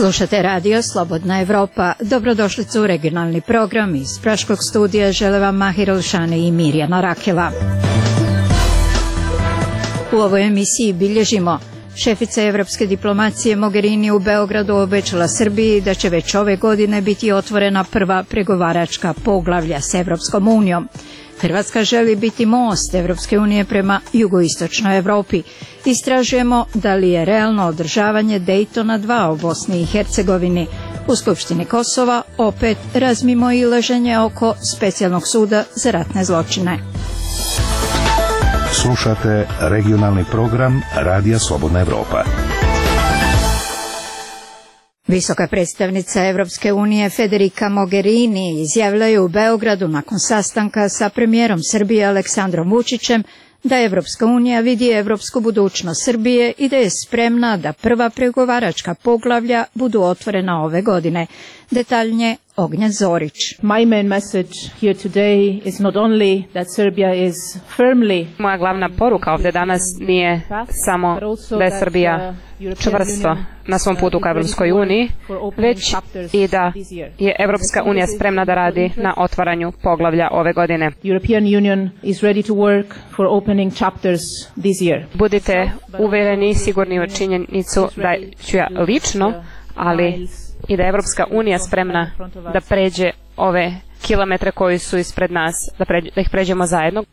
Slušate radio Slobodna Evropa. Dobrodošlicu u regionalni program. Iz Praškog studija žele vam Mahir Elšani i Mirjana Rakela. U ovoj emisiji bilježimo: šefica evropske diplomacije Mogherini u Beogradu obećala Srbiji da će već ove godine biti otvorena prva pregovaračka poglavlja s Evropskom unijom. Hrvatska želi biti most Evropske unije prema jugoistočnoj Evropi. Istražujemo da li je realno održavanje Dejtona 2 u Bosni i Hercegovini. U Skupštini Kosova opet razmimoilaženje oko specijalnog suda za ratne zločine. Slušate regionalni program Radija Slobodna Evropa. Visoka predstavnica Evropske unije Federica Mogherini izjavila je u Beogradu nakon sastanka sa premijerom Srbije Aleksandrom Vučićem da Evropska unija vidi evropsku budućnost Srbije i da je spremna da prva pregovaračka poglavlja budu otvorena ove godine. Detaljnije Ognjen Zorić. My main message here today is not only that Serbia is firmly. Moja glavna poruka ovdje danas nije samo da je Srbija čvrsto na svom putu ka Evropskoj uniji, već i da je Evropska unija spremna da radi na otvaranju poglavlja ove godine. European Union is ready to work for opening chapters this year. Budite uvjereni i sigurni u činjenicu da ću ja lično, ali i da je Evropska unija spremna da pređe ove kilometre koji su ispred nas, da ih pređemo zajedno.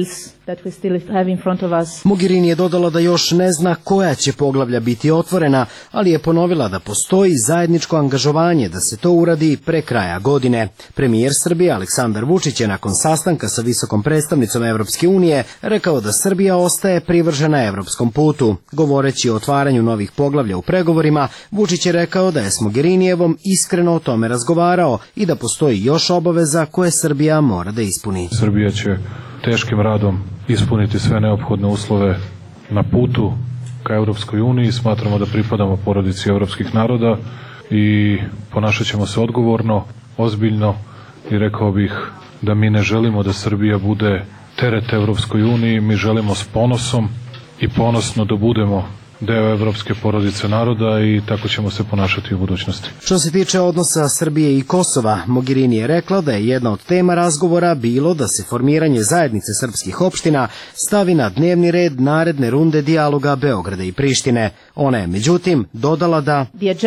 Mogherini je dodala da još ne zna koja će poglavlja biti otvorena, ali je ponovila da postoji zajedničko angažovanje da se to uradi pre kraja godine. Premijer Srbije Aleksandar Vučić je nakon sastanka sa visokom predstavnicom Evropske unije rekao da Srbija ostaje privržena evropskom putu. Govoreći o otvaranju novih poglavlja u pregovorima, Vučić je rekao da je s Mogherinijevom iskreno o tome razgovarao i da postoji još obaveza koje Srbija mora da ispuni. Srbija će teškim radom ispuniti sve neophodne uslove na putu ka Evropskoj uniji. Smatramo da pripadamo porodici evropskih naroda i ponašat ćemo se odgovorno, ozbiljno i rekao bih da mi ne želimo da Srbija bude teret Evropskoj uniji, mi želimo s ponosom i ponosno da budemo deo evropske porodice naroda i tako ćemo se ponašati u budućnosti. Što se tiče odnosa Srbije i Kosova, Mogherini je rekla da je jedna od tema razgovora bilo da se formiranje zajednice srpskih opština stavi na dnevni red naredne runde dijaloga Beograda i Prištine. Ona je međutim dodala da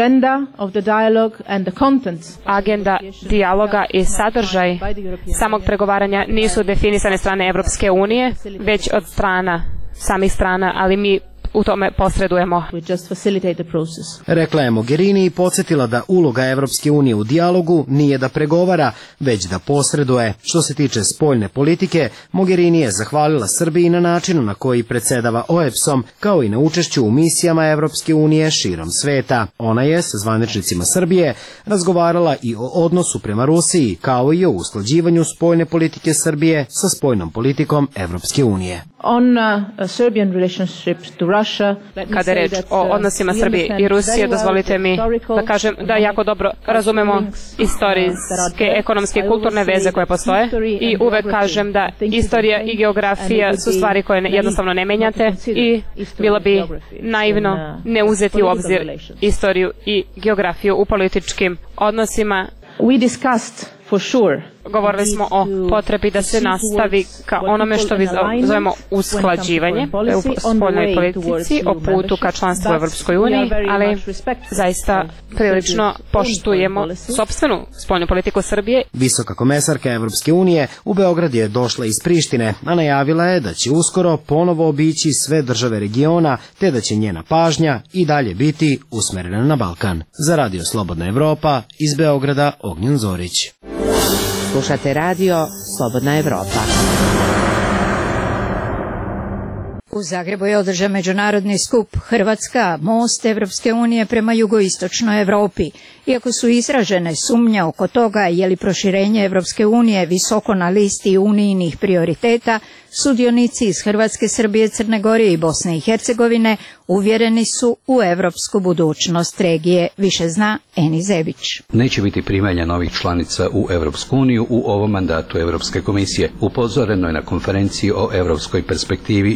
agenda dijaloga i sadržaj samog pregovaranja nisu definisane strane Evropske unije, već od samih strana, ali mi u tome posredujemo. Rekla je Mogherini i podsjetila da uloga Evropske unije u dijalogu nije da pregovara, već da posreduje. Što se tiče spoljne politike, Mogherini je zahvalila Srbiji na načinu na koji predsjedava OEBS-om, kao i na učešću u misijama Evropske unije širom sveta. Ona je sa zvaničnicima Srbije razgovarala i o odnosu prema Rusiji, kao i o usklađivanju spoljne politike Srbije sa spoljnom politikom Evropske unije. Kada je reč o odnosima Srbije i Rusije, dozvolite mi da kažem da jako dobro razumemo istorijske, ekonomske i kulturne veze koje postoje i uvek kažem da istorija i geografija su stvari koje jednostavno ne menjate i bilo bi naivno ne uzeti u obzir istoriju i geografiju u političkim odnosima. Govorili smo o potrebi da se nastavi ka onome što vi zovemo usklađivanje u spoljnoj politici, o putu ka članstvu u Evropskoj uniji, ali zaista prilično poštujemo sopstvenu spoljnu politiku Srbije. Visoka komesarka Evropske unije u Beograd je došla iz Prištine, a najavila je da će uskoro ponovo obići sve države regiona, te da će njena pažnja i dalje biti usmerena na Balkan. Za Radio Slobodna Evropa, iz Beograda Ognjen Zorić. Slušate radio Slobodna Evropa. U Zagrebu je održan međunarodni skup Hrvatska, most Evropske unije prema jugoistočnoj Evropi. Iako su izražene sumnje oko toga je li proširenje Evropske unije visoko na listi unijinih prioriteta, sudionici iz Hrvatske, Srbije, Crne Gore i Bosne i Hercegovine uvjereni su u evropsku budućnost regije. Više zna Eni Zebić. Neće biti primanja novih članica u Evropsku uniju u ovom mandatu Evropske komisije. Upozoreno je na konferenciji o evropskoj perspektivi jugoistoka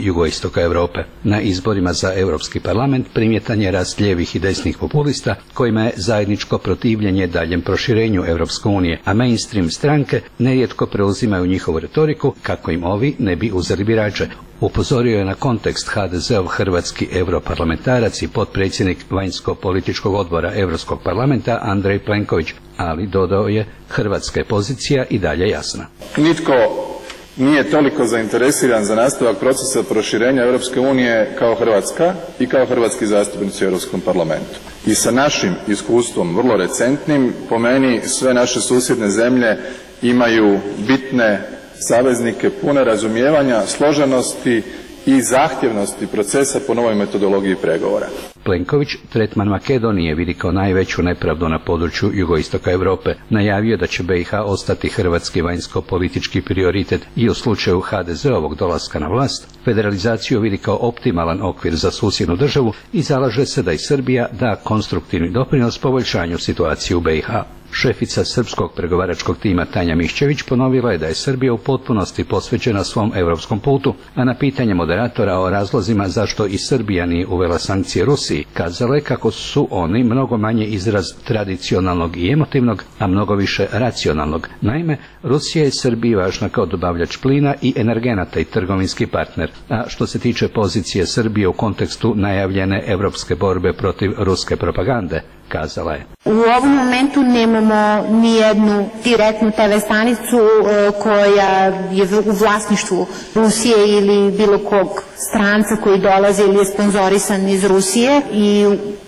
jugoistoka Europe. Na izborima za Europski parlament primjetan je rast lijevih i desnih populista kojima je zajedničko protivljenje daljem proširenju Europske unije, a mainstream stranke nerijetko preuzimaju njihovu retoriku kako im ovi ne bi uzeli birače. Upozorio je na kontekst HDZ-ov hrvatski europarlamentarac i potpredsjednik vanjsko-političkog odbora Europskog parlamenta Andrej Plenković, ali dodao je hrvatska je pozicija i dalje jasna. Nitko nije toliko zainteresiran za nastavak procesa proširenja Europske unije kao Hrvatska i kao hrvatski zastupnici u Europskom parlamentu. I sa našim iskustvom, vrlo recentnim, po meni sve naše susjedne zemlje imaju bitne saveznike, pune razumijevanja, složenosti i zahtjevnosti procesa po novoj metodologiji pregovora. Plenković tretman Makedonije vidi kao najveću nepravdu na području jugoistoka Europe. Najavio da će BiH ostati hrvatski vanjsko-politički prioritet i u slučaju HDZ-ovog dolaska na vlast, federalizaciju vidi kao optimalan okvir za susjednu državu i zalaže se da i Srbija da konstruktivni doprinos poboljšanju situacije u BiH. Šefica srpskog pregovaračkog tima Tanja Miščević ponovila je da je Srbija u potpunosti posvećena svom europskom putu, a na pitanje moderatora o razlozima zašto i Srbija nije uvela sankcije Rusiji, kazala je kako su oni mnogo manje izraz tradicionalnog i emotivnog, a mnogo više racionalnog. Naime, Rusija je Srbiji važna kao dobavljač plina i energenata i trgovinski partner, a što se tiče pozicije Srbije u kontekstu najavljene europske borbe protiv ruske propagande, kazala je. U ovom momentu nemamo ni jednu direktnu TV stanicu koja je u vlasništvu Rusije ili bilo kog stranca koji dolaze ili je sponzorisan iz Rusije i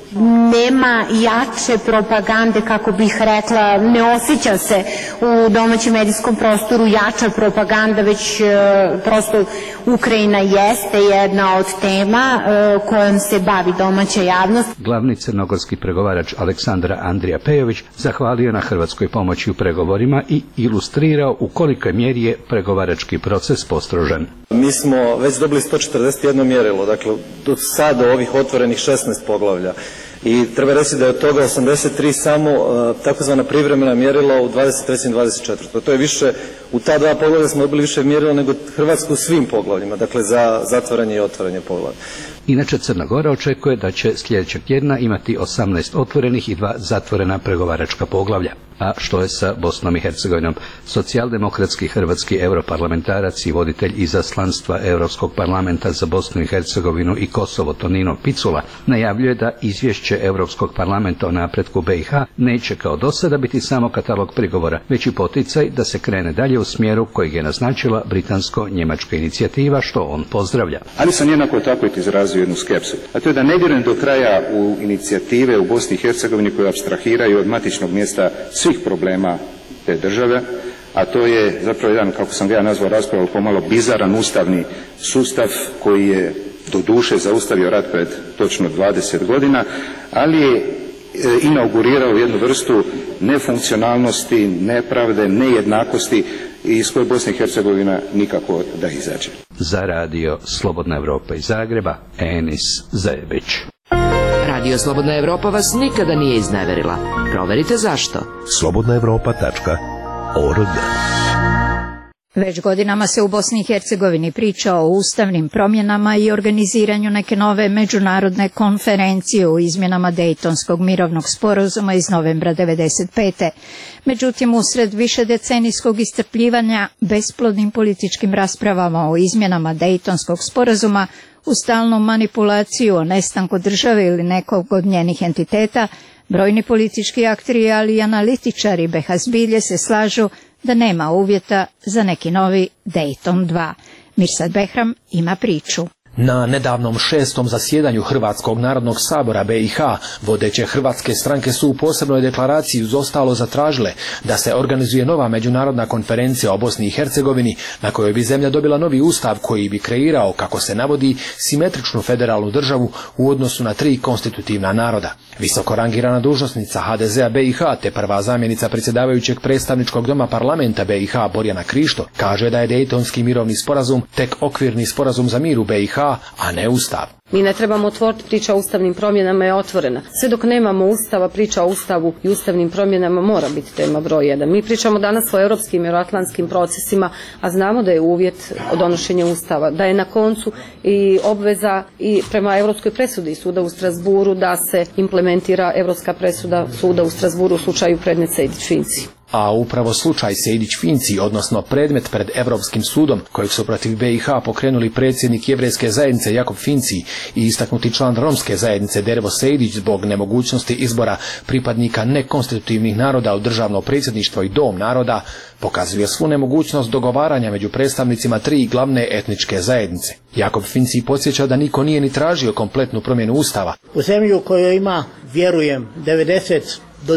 nema jače propagande, kako bih rekla, ne osjeća se u domaćem medijskom prostoru jača propaganda, već prosto Ukrajina jeste jedna od tema kojom se bavi domaća javnost. Glavni crnogorski pregovarač Aleksandar Andrija Pejović zahvalio na hrvatskoj pomoći u pregovorima i ilustrirao u kolikoj mjeri je pregovarački proces postrožen. Mi smo već dobili 141 mjerilo, dakle do sada ovih otvorenih 16 poglavlja. I treba reći da je od toga 83 samo takozvana privremena mjerila u 23. i 24. To je više, u ta dva poglavlja smo dobili više mjerila nego Hrvatska u svim poglavljima, dakle za zatvaranje i otvaranje poglavlja. Inače, Crna Gora očekuje da će sljedećeg tjedna imati 18 otvorenih i 2 zatvorena pregovaračka poglavlja. A što je sa Bosnom i Hercegovinom? Socijaldemokratski hrvatski europarlamentarac i voditelj izaslanstva Europskog parlamenta za Bosnu i Hercegovinu i Kosovo Tonino Picula najavljuje da izvješće Europskog parlamenta o napretku BiH neće kao do sada biti samo katalog prigovora, već i poticaj da se krene dalje u smjeru kojeg je naznačila britansko-njemačka inicijativa, što on pozdravlja. Ali sam jednako tako i izrazio jednu skepsu, a to je da ne vjerujem do kraja u inicijative u Bosni i Hercegovini koje apstrahiraju od matičnog mjesta svih problema te države, a to je zapravo jedan, kako sam ga ja nazvao raspravu, pomalo bizaran ustavni sustav koji je doduše zaustavio rat pred točno 20 godina, ali je inaugurirao jednu vrstu nefunkcionalnosti, nepravde, nejednakosti iz koje Bosna i Hercegovina nikako da izađe. Za radio Slobodna Evropa iz Zagreba, Enis Zajebić. Radio Slobodna Evropa vas nikada nije izneverila. Proverite zašto. slobodnaevropa.org. Već godinama se u Bosni i Hercegovini priča o ustavnim promjenama i organiziranju neke nove međunarodne konferencije o izmjenama Dejtonskog mirovnog sporazuma iz novembra 1995. Međutim, usred višedecenijskog iscrpljivanja besplodnim političkim raspravama o izmjenama Dejtonskog sporazuma, u stalnu manipulaciju o nestanku države ili nekog od njenih entiteta, brojni politički akteri, ali i analitičari Behazbilje se slažu da nema uvjeta za neki novi Dejton 2. Mirsad Behram ima priču. Na nedavnom 6. zasjedanju Hrvatskog narodnog sabora BiH vodeće hrvatske stranke su u posebnoj deklaraciji uz ostalo zatražile da se organizuje nova međunarodna konferencija o Bosni i Hercegovini na kojoj bi zemlja dobila novi ustav koji bi kreirao, kako se navodi, simetričnu federalnu državu u odnosu na 3 konstitutivna naroda. Visoko rangirana dužnosnica HDZ-a BiH te prva zamjenica predsjedavajućeg predstavničkog doma parlamenta BiH Borjana Krišto kaže da je Dejtonski mirovni sporazum tek okvirni sporazum za mir u BiH a ne ustav. Mi ne trebamo otvoriti, priča o ustavnim promjenama je otvorena. Sve dok nemamo ustava, priča o ustavu i ustavnim promjenama mora biti tema broj 1. Mi pričamo danas o europskim i euroatlantskim procesima, a znamo da je uvjet donošenja ustava, da je na koncu i obveza i prema europskoj presudi suda u Strasburu da se implementira europska presuda suda u Strasburu u slučaju predmet Sejdić-Finci. A upravo slučaj Sejdić-Finci, odnosno predmet pred Europskim sudom kojeg su protiv BiH pokrenuli predsjednik Jevrejske zajednice Jakob Finci i istaknuti član Romske zajednice Dervo Sejdić zbog nemogućnosti izbora pripadnika nekonstitutivnih naroda u državno predsjedništvo i dom naroda, pokazuje svu nemogućnost dogovaranja među predstavnicima tri glavne etničke zajednice. Jakob Finci podsjeća da niko nije ni tražio kompletnu promjenu ustava. U zemlji u kojoj ima, vjerujem, 90 do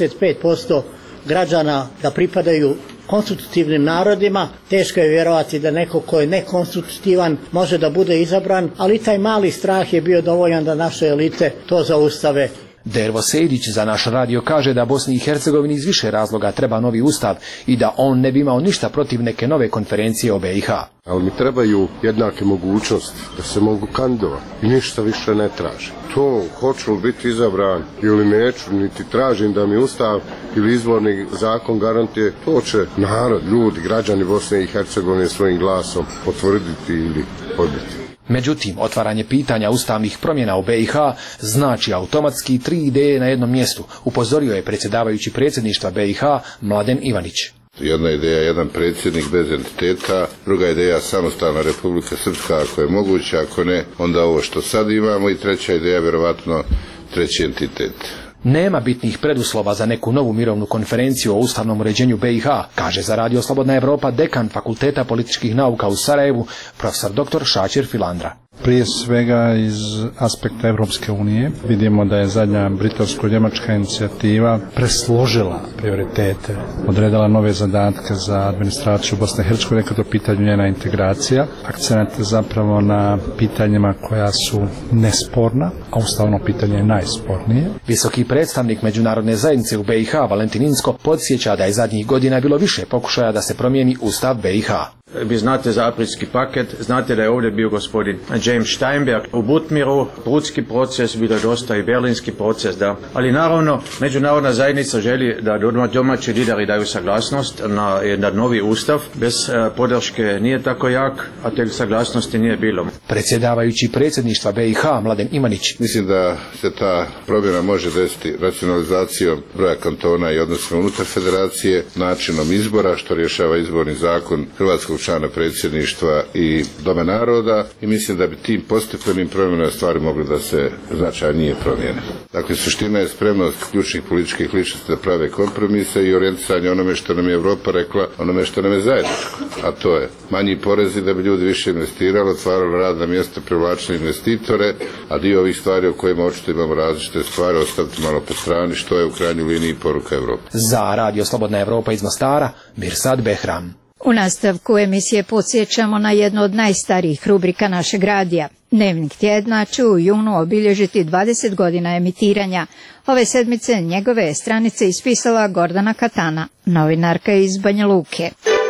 95% građana da pripadaju konstitutivnim narodima, teško je vjerovati da neko ko je nekonstitutivan može da bude izabran, ali taj mali strah je bio dovoljan da naše elite to zaustave. Dervo Sejdić za naš radio kaže da Bosni i Hercegovini iz više razloga treba novi ustav i da on ne bi imao ništa protiv neke nove konferencije o BiH. Ali mi trebaju jednake mogućnosti da se mogu kandidovati i ništa više ne traže. To, hoću li biti izabran ili neću, niti tražim da mi ustav ili izborni zakon garantuje, to će narod, ljudi, građani Bosne i Hercegovine svojim glasom potvrditi ili odbiti. Međutim, otvaranje pitanja ustavnih promjena u BiH znači automatski tri ideje na jednom mjestu, upozorio je predsjedavajući predsjedništva BiH Mladen Ivanić. Jedna ideja, jedan predsjednik bez entiteta, druga ideja samostalna Republika Srpska ako je moguće, ako ne, onda ovo što sad imamo i treća ideja, vjerovatno treći entitet. Nema bitnih preduslova za neku novu mirovnu konferenciju o ustavnom uređenju BiH, kaže za Radio Slobodna Evropa dekan Fakulteta političkih nauka u Sarajevu, profesor dr. Šačir Filandra. Prije svega iz aspekta Evropske unije vidimo da je zadnja britansko-njemačka inicijativa presložila prioritete, odredila nove zadatke za administraciju Bosne i Hercegovine kada je u pitanju njena integracija. Akcenat je zapravo na pitanjima koja su nesporna, a ustavno pitanje je najspornije. Visoki predstavnik međunarodne zajednice u BiH Valentin Inzko podsjeća da je zadnjih godina bilo više pokušaja da se promijeni ustav BiH. Vi znate za aprilski paket, znate da je ovdje bio gospodin James Steinberg u Butmiru, Prudski proces, bilo je dosta i Berlinski proces, da. Ali naravno, međunarodna zajednica želi da domaći lideri daju saglasnost na novi ustav. Bez podrške nije tako jak, a te saglasnosti nije bilo. Predsjedavajući predsjedništva BiH Mladen Ivanić. Mislim da se ta promjena može desiti racionalizacijom broja kantona i odnosima unutar federacije, načinom izbora, što rješava izborni zakon hrvatskog člana predsjedništva i Doma naroda, i mislim da bi tim postepenim promjenama stvari mogli da se značajnije promijene. Dakle, suština je spremnost ključnih političkih ličnosti da prave kompromise i orijentisanje onome što nam je Europa rekla, onome što nam je zajedničko, a to je manji porezi da bi ljudi više investirali, otvarali radna mjesta, privlačili investitore, a dio ovih stvari o kojima očito imamo različite stvari ostaviti malo po strani, što je u krajnjoj liniji poruka Evrope. Za Radio Slobodna Evropa iz Mostara, Mirsad Behram. U nastavku emisije podsjećamo na jednu od najstarijih rubrika našeg radija. Dnevnik tjedna će u junu obilježiti 20 godina emitiranja. Ove sedmice njegove stranice ispisala Gordana Katana, novinarka iz Banja Luke.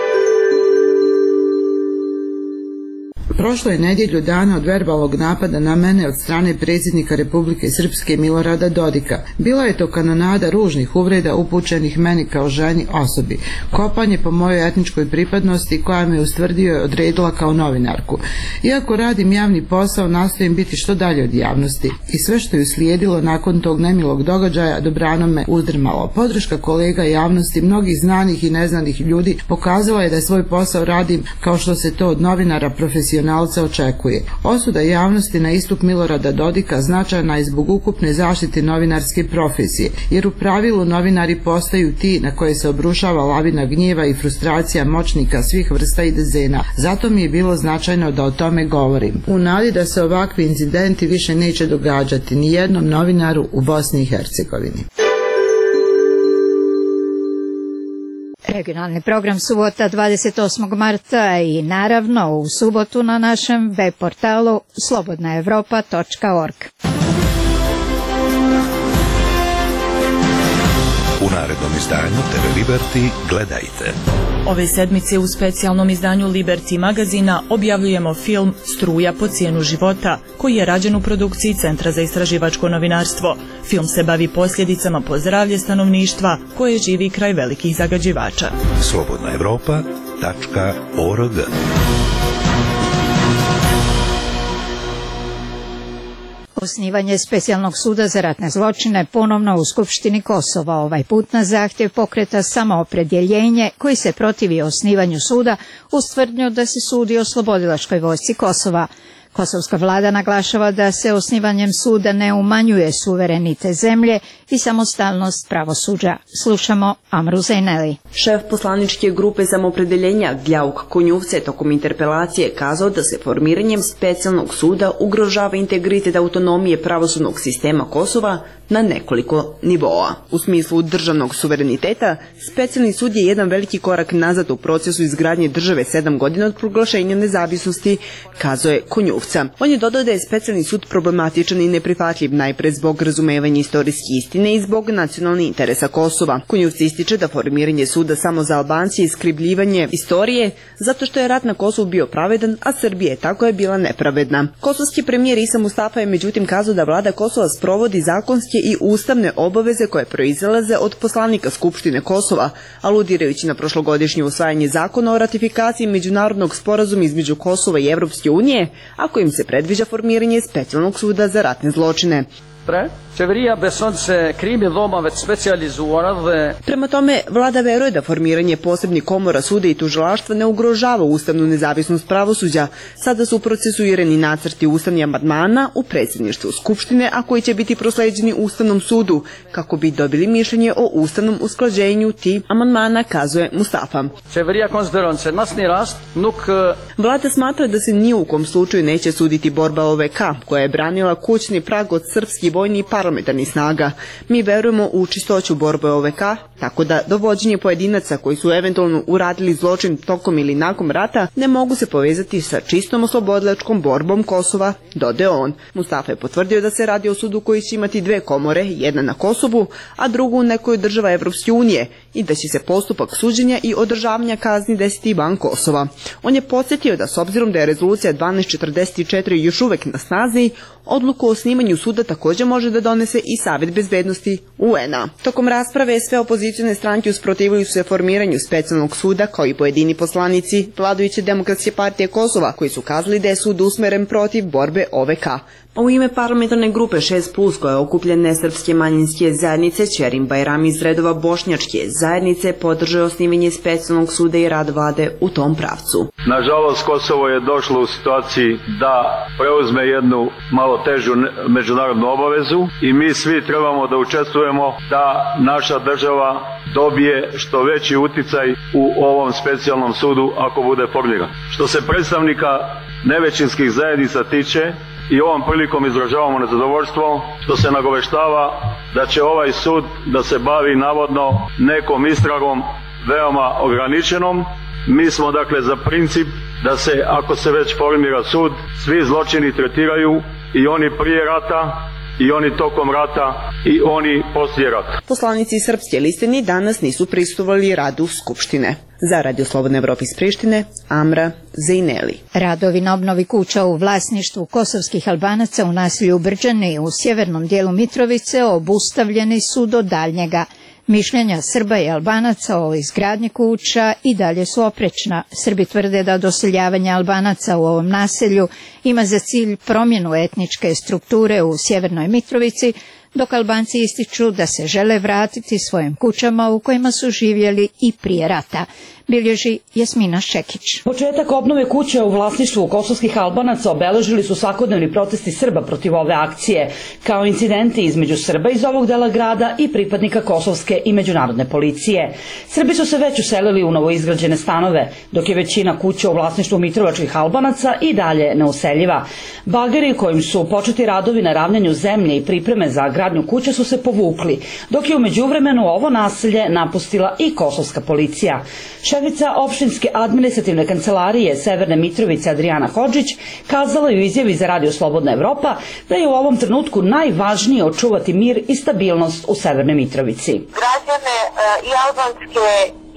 Prošlo je nedjelju dana od verbalnog napada na mene od strane predsjednika Republike Srpske Milorada Dodika. Bila je to kanonada ružnih uvreda upućenih meni kao ženi osobi. Kopanje po mojoj etničkoj pripadnosti koja me ustvrdio je odredila kao novinarku. Iako radim javni posao, nastojim biti što dalje od javnosti. I sve što je uslijedilo nakon tog nemilog događaja dobrano me uzdrmalo. Podrška kolega javnosti, mnogih znanih i neznanih ljudi pokazala je da svoj posao radim kao što se to od novinara profesionalca očekuje. Osuda javnosti na istup Milorada Dodika značajna je zbog ukupne zaštite novinarske profesije, jer u pravilu novinari postaju ti na koje se obrušava lavina gnjeva i frustracija moćnika svih vrsta i dezena. Zato mi je bilo značajno da o tome govorim. U nadi da se ovakvi incidenti više neće događati ni jednom novinaru u Bosni i Hercegovini. Regionalni program subota 28. marta i naravno u subotu na našem web portalu slobodnaevropa.org. U narednom izdanju TV Liberty gledajte. Ove sedmice u specijalnom izdanju Liberty magazina objavljujemo film Struja po cijenu života, koji je rađen u produkciji Centra za istraživačko novinarstvo. Film se bavi posljedicama po zdravlje stanovništva koje živi kraj velikih zagađivača. slobodnaevropa.org. Osnivanje specijalnog suda za ratne zločine ponovno u Skupštini Kosova, ovaj put na zahtjev pokreta Samoopredjeljenje koji se protivi osnivanju suda uz tvrdnju da se sudi oslobodilačkoj vojsci Kosova. Kosovska vlada naglašava da se osnivanjem suda ne umanjuje suverenitet zemlje i samostalnost pravosuđa. Slušamo Amru Zejneli. Šef poslaničke grupe Samoopredjeljenja Gljauk Konjuvce tokom interpelacije kazao da se formiranjem specijalnog suda ugrožava integritet autonomije pravosudnog sistema Kosova na nekoliko nivoa. U smislu državnog suvereniteta, specijalni sud je jedan veliki korak nazad u procesu izgradnje države 7 godina od proglašenja nezavisnosti, kazao je Konjuvca. On je dodao da je specijalni sud problematičan i neprihvatljiv najpre zbog razumevanja istorijske istine i zbog nacionalnih interesa Kosova. Konjuvca ističe da formiranje suda samo za Albance je iskrivljivanje istorije zato što je rat na Kosovu bio pravedan, a Srbija tako je bila nepravedna. Kosovski premijer Isa Mustafa je međutim kazao da vlada Kosova sprovodi zakonske i ustavne obaveze koje proizilaze od poslanika Skupštine Kosova, aludirajući na prošlogodišnje usvajanje zakona o ratifikaciji međunarodnog sporazuma između Kosova i Evropske unije, a kojim se predviđa formiranje specijalnog suda za ratne zločine. Prema tome, vlada veruje da formiranje posebnih komora suda i tužilaštva ne ugrožava ustavnu nezavisnost pravosuđa. Sada su procesuirani nacrti ustavnih amandmana u predsjedništvu Skupštine, a koji će biti prosleđeni Ustavnom sudu, kako bi dobili mišljenje o ustavnom usklađenju tih amandmana, kazuje Mustafa. Vlada smatra da se ni u kom slučaju neće suditi borba OVK, koja je branila kućni prag od srpskih vojnih i parlamentarnih snaga. Mi verujemo u čistoću borbe OVK, tako da dovođenje pojedinaca koji su eventualno uradili zločin tokom ili nakon rata ne mogu se povezati sa čistom oslobodilačkom borbom Kosova, dodao on. Mustafa je potvrdio da se radi o sudu koji će imati 2 komore, jedna na Kosovu, a drugu u nekoj država Evropske unije, i da će se postupak suđenja i održavanja kazni desiti van Kosova. On je podsjetio da s obzirom da je rezolucija 1244 još uvek na snazi, odluku o osnivanju suda također može da donese i Savet bezbednosti UN-a. Tokom rasprave sve opozicione stranke usprotivili su se formiranju specijalnog suda, kao i pojedini poslanici vladajuće Demokratske partije Kosova, koji su kazali da je sud usmeren protiv borbe OVK. U ime parlamentarne grupe 6+, koja je okupljen nesrpske manjinske zajednice, Ćerim Bajrami iz redova bošnjačke zajednice podržao osnivanje specijalnog suda i rad vlade u tom pravcu. Nažalost, Kosovo je došlo u situaciji da preuzme jednu malo težu međunarodnu obavezu i mi svi trebamo da učestvujemo da naša država dobije što veći uticaj u ovom specijalnom sudu ako bude formiran. Što se predstavnika nevećinskih zajednica tiče, i ovom prilikom izražavamo nezadovoljstvo što se nagoveštava da će ovaj sud da se bavi navodno nekom istragom veoma ograničenom. Mi smo dakle za princip da se, ako se već formira sud, svi zločini tretiraju, i oni prije rata, i oni tokom rata, i oni poslije rata. Poslanici Srpske liste ni danas nisu prisustvovali radu Skupštine. Za Radio Slobodne Evrope iz Prištine, Amra Zejneli. Radovi na obnovi kuća u vlasništvu kosovskih Albanaca u naselju Brđani u sjevernom dijelu Mitrovice obustavljeni su do daljnjega. Mišljenja Srba i Albanaca o izgradnji kuća i dalje su oprečna. Srbi tvrde da doseljavanje Albanaca u ovom naselju ima za cilj promjenu etničke strukture u sjevernoj Mitrovici, dok Albanci ističu da se žele vratiti svojim kućama u kojima su živjeli i prije rata. Bilježi Jasmina Šekić. Početak obnove kuće u vlasništvu kosovskih Albanaca obeležili su svakodnevni protesti Srba protiv ove akcije, kao incidenti između Srba iz ovog dela grada i pripadnika kosovske i međunarodne policije. Srbi su se već uselili u novoizgrađene stanove, dok je većina kuća u vlasništvu mitrovačkih Albanaca i dalje neuseljiva. Bageri kojim su početi radovi na ravnjanju zemlje i pripreme za gradnju kuće su se povukli, dok je u međuvremenu ovo naselje napustila i kosovska policija. Šefica opštinske administrativne kancelarije Severne Mitrovice Adriana Hodžić kazala je u izjavi za Radio Slobodna Evropa da je u ovom trenutku najvažnije očuvati mir i stabilnost u Severnoj Mitrovici. Građane i albanske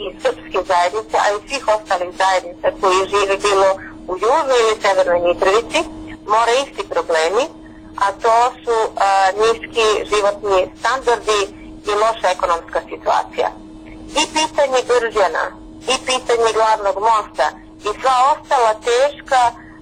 i srpske zajednice, a i svih ostalih zajednica koji žive bilo u Južnoj ili Severnoj Mitrovici, more isti problemi, a to su niski životni standardi i loša ekonomska situacija. I pitanje Grđana, i pitanje glavnog mosta, i sva ostala teška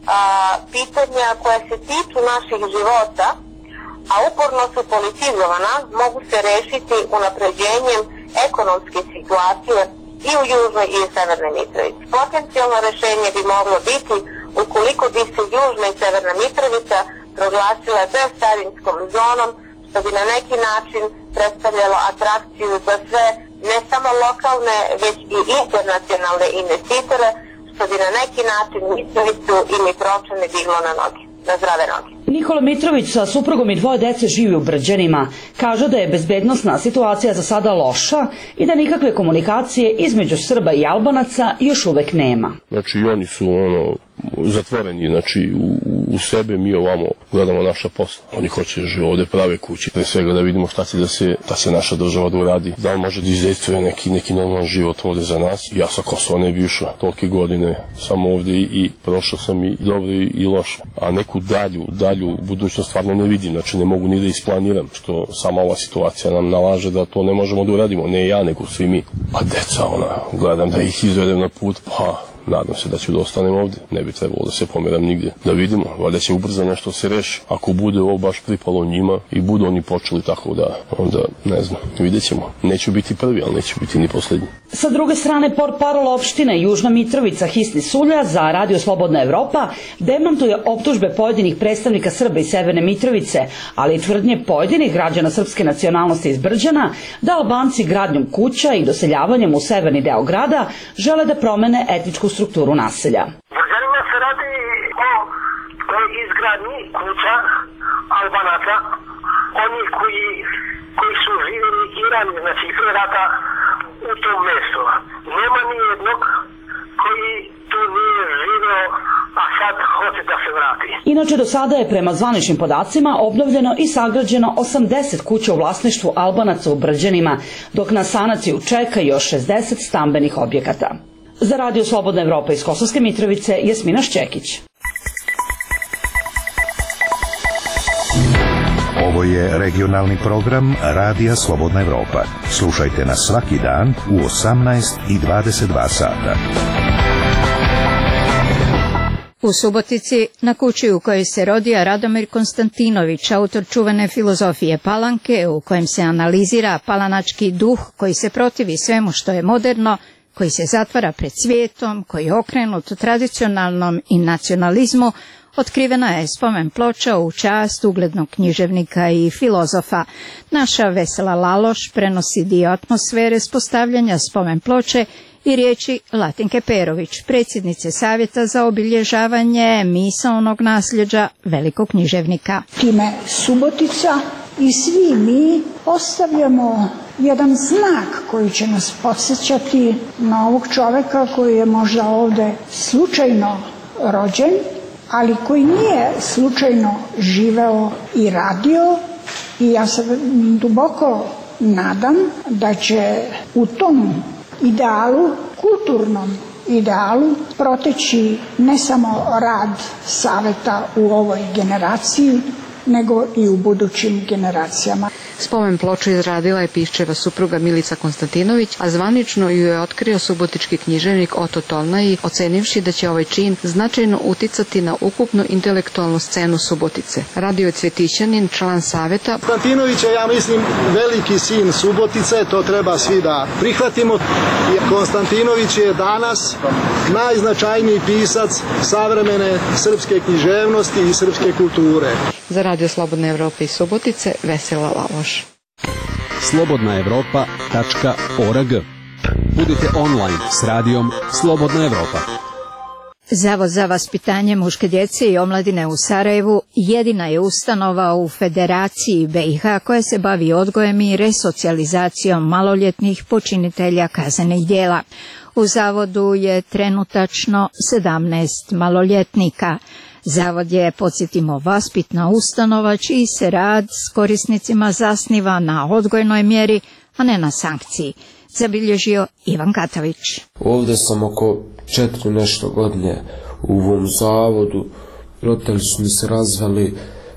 pitanja koja se tiču naših života, a uporno su politizovana, mogu se rešiti unapređenjem ekonomske situacije i u Južnoj i u Severnoj Mitrovici. Potencijalno rešenje bi moglo biti ukoliko bi se Južna i Severna Mitrovica proglasila bezcarinskom zonom, što bi na neki način predstavljalo atrakciju za sve, ne samo lokalne, već i internacionalne investitore, što bi na neki način Mitrovicu i Mitrovčane diglo na noge, na zdrave noge. Nikola Mitrović sa suprugom i 2 dece živi u Brđanima. Kaže da je bezbednosna situacija za sada loša i da nikakve komunikacije između Srba i Albanaca još uvek nema. Znači oni su zatvoreni, znači u sebe, mi ovamo gledamo naša posla. Oni hoće da žive ovde, prave kuće, pre svega da vidimo šta će da se naša država da uradi, da li može da izdejstvuje neki normalan život ovde za nas. Ja sa Kosova ne bi išao tolike godine, samo ovde i prošao sam i dobro i loše, a neku dalju budućnost stvarno ne vidim, znači ne mogu ni da isplaniram, što sama ova situacija nam nalaže da to ne možemo da uradimo, ne ja, nego svi mi. A deca, gledam da ih izvedem na put, pa nadam se da ću da ostanem ovde, ne bi trebalo da se pomeram nigde. Da vidimo, valjda će ubrzo nešto se reši, ako bude ovo baš pripalo njima i budu oni počeli tako da, onda ne znam, vidjet ćemo. Neću biti prvi, ali neću biti ni poslednji. Sa druge strane, portparol opštine Južna Mitrovica Hisni Sulja za Radio Slobodna Evropa demantuje optužbe pojedinih predstavnika Srba iz Severne Mitrovice, ali i tvrdnje pojedinih građana srpske nacionalnosti iz Brđana da Albanci gradnjom kuća i doseljavanjem u severni deo grada žele da promene etničku strukturu naselja. Brđanima se radi o izgradnji kuća Albanaca, oni koji su živjeli i ranije, znači i pre rata u tom mestu. Nema ni jednog koji tu nije živeo, a sad hoće da se vrati. Inače, do sada je prema zvaničnim podacima obnovljeno i sagrađeno 80 kuća u vlasništvu Albanaca u Brđanima, dok na sanaciju čeka još 60 stambenih objekata. Za Radio Slobodna Evropa iz Kosovske Mitrovice, Jasmina Šćekić. Ovo je regionalni program Radija Slobodna Evropa. Slušajte nas svaki dan u 18 i 22 sata. U Subotici, na kući u kojoj se rodio Radomir Konstantinović, autor čuvene filozofije Palanke, u kojem se analizira palanački duh koji se protivi svemu što je moderno, koji se zatvara pred svijetom, koji je okrenut tradicionalnom i nacionalizmu, otkrivena je spomen ploča u čast uglednog književnika i filozofa. Naša Vesela Laloš prenosi dio atmosfere s postavljanja spomen ploče i riječi Latinke Perović, predsjednice Savjeta za obilježavanje misaonog nasljeđa velikog književnika. Time Subotica i svi mi ostavljamo jedan znak koji će nas podsjećati na ovog čoveka koji je možda ovde slučajno rođen, ali koji nije slučajno živeo i radio, i ja se duboko nadam da će u tom idealu, kulturnom idealu, proteći ne samo rad Saveta u ovoj generaciji, nego i u budućim generacijama. Spomen ploču izradila je Piščeva supruga Milica Konstantinović, a zvanično ju je otkrio subotički književnik Oto Tolnaji, ocenivši da će ovaj čin značajno uticati na ukupnu intelektualnu scenu Subotice. Radio je Cvjetićanin, član Saveta. Konstantinović je, ja mislim, veliki sin Subotice, to treba svi da prihvatimo. Konstantinović je danas najznačajniji pisac savremene srpske književnosti i srpske kulture. Za Radio Slobodna Evropa iz Subotice, Vesela Laloš. slobodnaevropa.org. Budite online s radijom Slobodna Evropa. Zavod za vaspitanje muške djece i omladine u Sarajevu jedina je ustanova u Federaciji BiH koja se bavi odgojem i resocijalizacijom maloljetnih počinitelja kaznenih djela. U zavodu je trenutačno 17 maloljetnika. Zavod je, podsjetimo, vaspitna ustanova čiji se rad s korisnicima zasniva na odgojnoj mjeri, a ne na sankciji. zabilježio Ivan Katavić. Ovdje sam oko 4 nešto godine u ovom zavodu, roditelji su mi se razveli,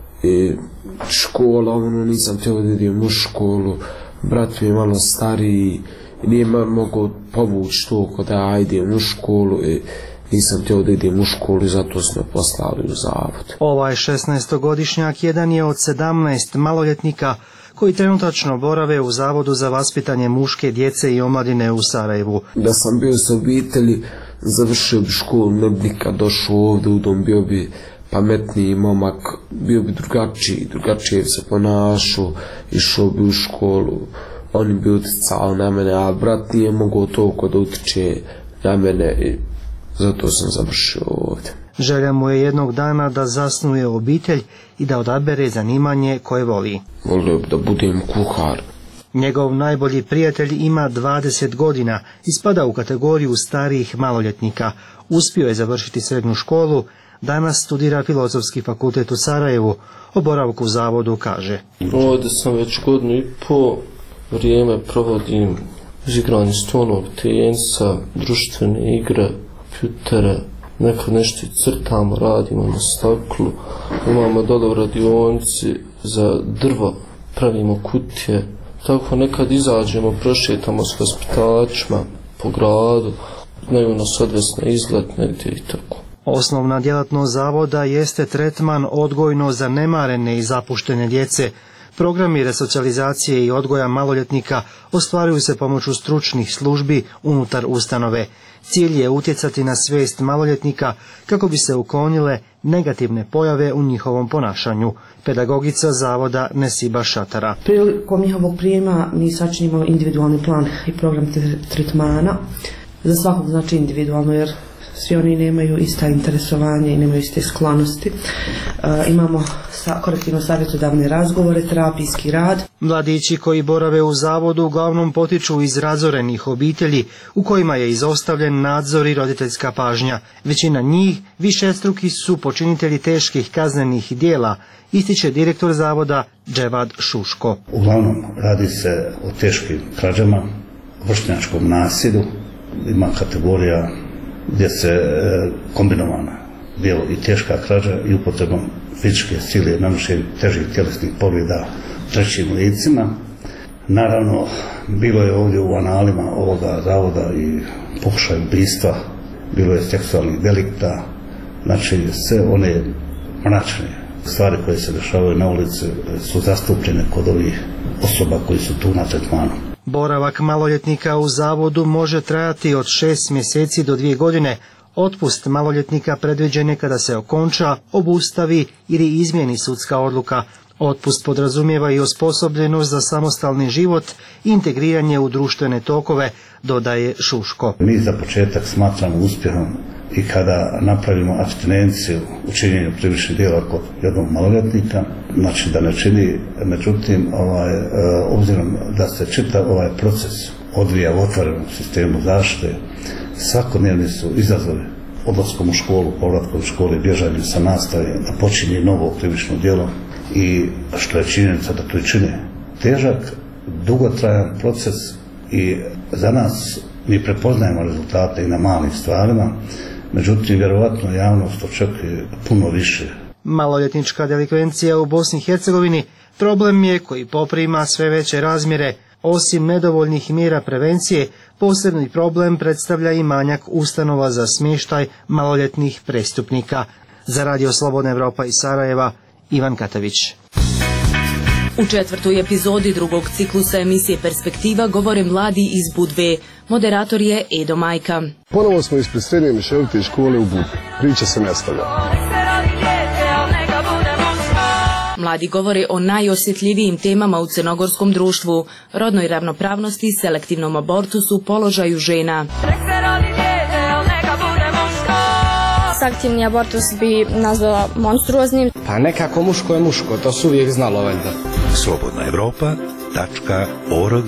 škola, nisam htio da idem u školu, brat mi je malo stariji, nije mogao povući to da ja idem u školu, nisam htio da idem u školu i zato smo poslali u zavod. Ovaj 16-godišnjak jedan je od 17 maloljetnika koji trenutačno borave u Zavodu za vaspitanje muške djece i omladine u Sarajevu. Da sam bio sa obitelji, završio bi školu, ne bi nikad došao ovdje u dom, bio bi pametniji momak, bio bi drugačije bi se ponašao, išao bi u školu, oni bi uticali na mene, a brat nije mogao toliko da utiče na mene i zato sam završio ovdje. Želja mu je jednog dana da zasnuje obitelj i da odabere zanimanje koje voli. Volio bi da budem kuhar. Njegov najbolji prijatelj ima 20 godina i spada u kategoriju starijih maloljetnika. Uspio je završiti srednju školu, danas studira Filozofski fakultet u Sarajevu. O boravku u zavodu kaže: Ovdje sam već godinu i po, vrijeme provodim uz igranje stolnog tenisa, društvene igre, kompjutere, nekad nešto crtamo, radimo na staklu, imamo dole u radionici za drvo, pravimo kutije, tako nekad izađemo, prošetamo s vaspitačima po gradu, znaju nas odvesti na izlet negdje i tako. Osnovna djelatnost zavoda jeste tretman odgojno zanemarene i zapuštene djece. Programi resocijalizacije i odgoja maloljetnika ostvaruju se pomoću stručnih službi unutar ustanove. Cilj je utjecati na svijest maloljetnika kako bi se uklonile negativne pojave u njihovom ponašanju. Pedagogica zavoda Nesiba Šatara. Prilikom njihovog prijema mi sačinimo individualni plan i program tretmana. Za svakog znači individualno, jer svi oni nemaju ista interesovanja i nemaju iste sklonosti. Imamo korektivno savjetodavne razgovore, terapijski rad. Mladići koji borave u zavodu uglavnom potiču iz razorenih obitelji u kojima je izostavljen nadzor i roditeljska pažnja. Većina njih višestruki su počinitelji teških kaznenih djela, ističe direktor zavoda Dževad Šuško. Uglavnom radi se o teškim krađama, vršnjačkom nasilju, ima kategorija gdje se kombinovana djelo i teška krađa i upotrebom fizičke sile nanošenje težih tjelesnih povreda trećim licima. Naravno, bilo je ovdje u analima ovoga zavoda i pokušaj ubistva, bilo je seksualnih delikta, znači sve one mračne stvari koje se dešavaju na ulici su zastupljene kod ovih osoba koji su tu na tretmanu. Boravak maloljetnika u zavodu može trajati od 6 mjeseci do 2 godine. Otpust maloljetnika predviđen je kada se okonča, obustavi ili izmijeni sudska odluka. Otpust podrazumijeva i osposobljenost za samostalni život i integriranje u društvene tokove, dodaje Šuško. Mi za početak smatramo uspjehom i kada napravimo apstinenciju u činjenju krivičnih djela kod jednog maloljetnika, znači da ne čini, međutim, obzirom da se čitav ovaj proces odvija u otvorenom sistemu zaštite, svakodnevni su izazovi odlaskom u školu, povratkom u školu i bježanjem sa nastave, da počinje novo krivično djelo i što je činjenica da to i čine težak, dugotrajan proces i za nas mi prepoznajemo rezultate i na malim stvarima, međutim vjerovatno javnost očekuje puno više. Maloljetnička delikvencija u Bosni i Hercegovini problem je koji poprima sve veće razmjere. Osim nedovoljnih mjera prevencije, posebni problem predstavlja i manjak ustanova za smještaj maloljetnih prestupnika. Za Radio Slobodna Evropa iz Sarajeva, Ivan Katavić. U 4. epizodi drugog ciklusa emisije Perspektiva govore mladi iz Budve. Moderator je Edo Majka. Ponovo smo ispred srednje mješovite škole u Budvi. Priča se nastavlja. Mladi govore o najosjetljivijim temama u crnogorskom društvu, rodnoj ravnopravnosti, selektivnom abortusu, položaju žena. Selektivni abortus bi nazvala monstruoznim. Pa nekako muško je muško, to su uvijek znalo valjda. slobodnaevropa.org.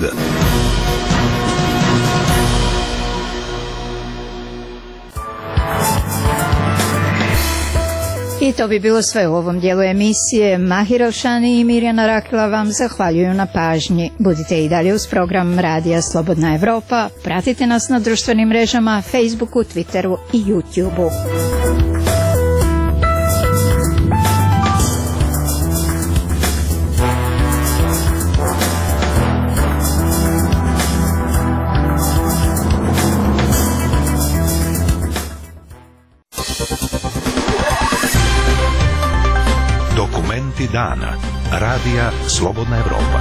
I to bi bilo sve u ovom dijelu emisije. Mahirovšani i Mirjana Rakila vam zahvaljuju na pažnji. Budite i dalje uz program Radija Slobodna Evropa. Pratite nas na društvenim mrežama, Facebooku, Twitteru i YouTubeu. Dokumenti dana. Radija Slobodna Evropa.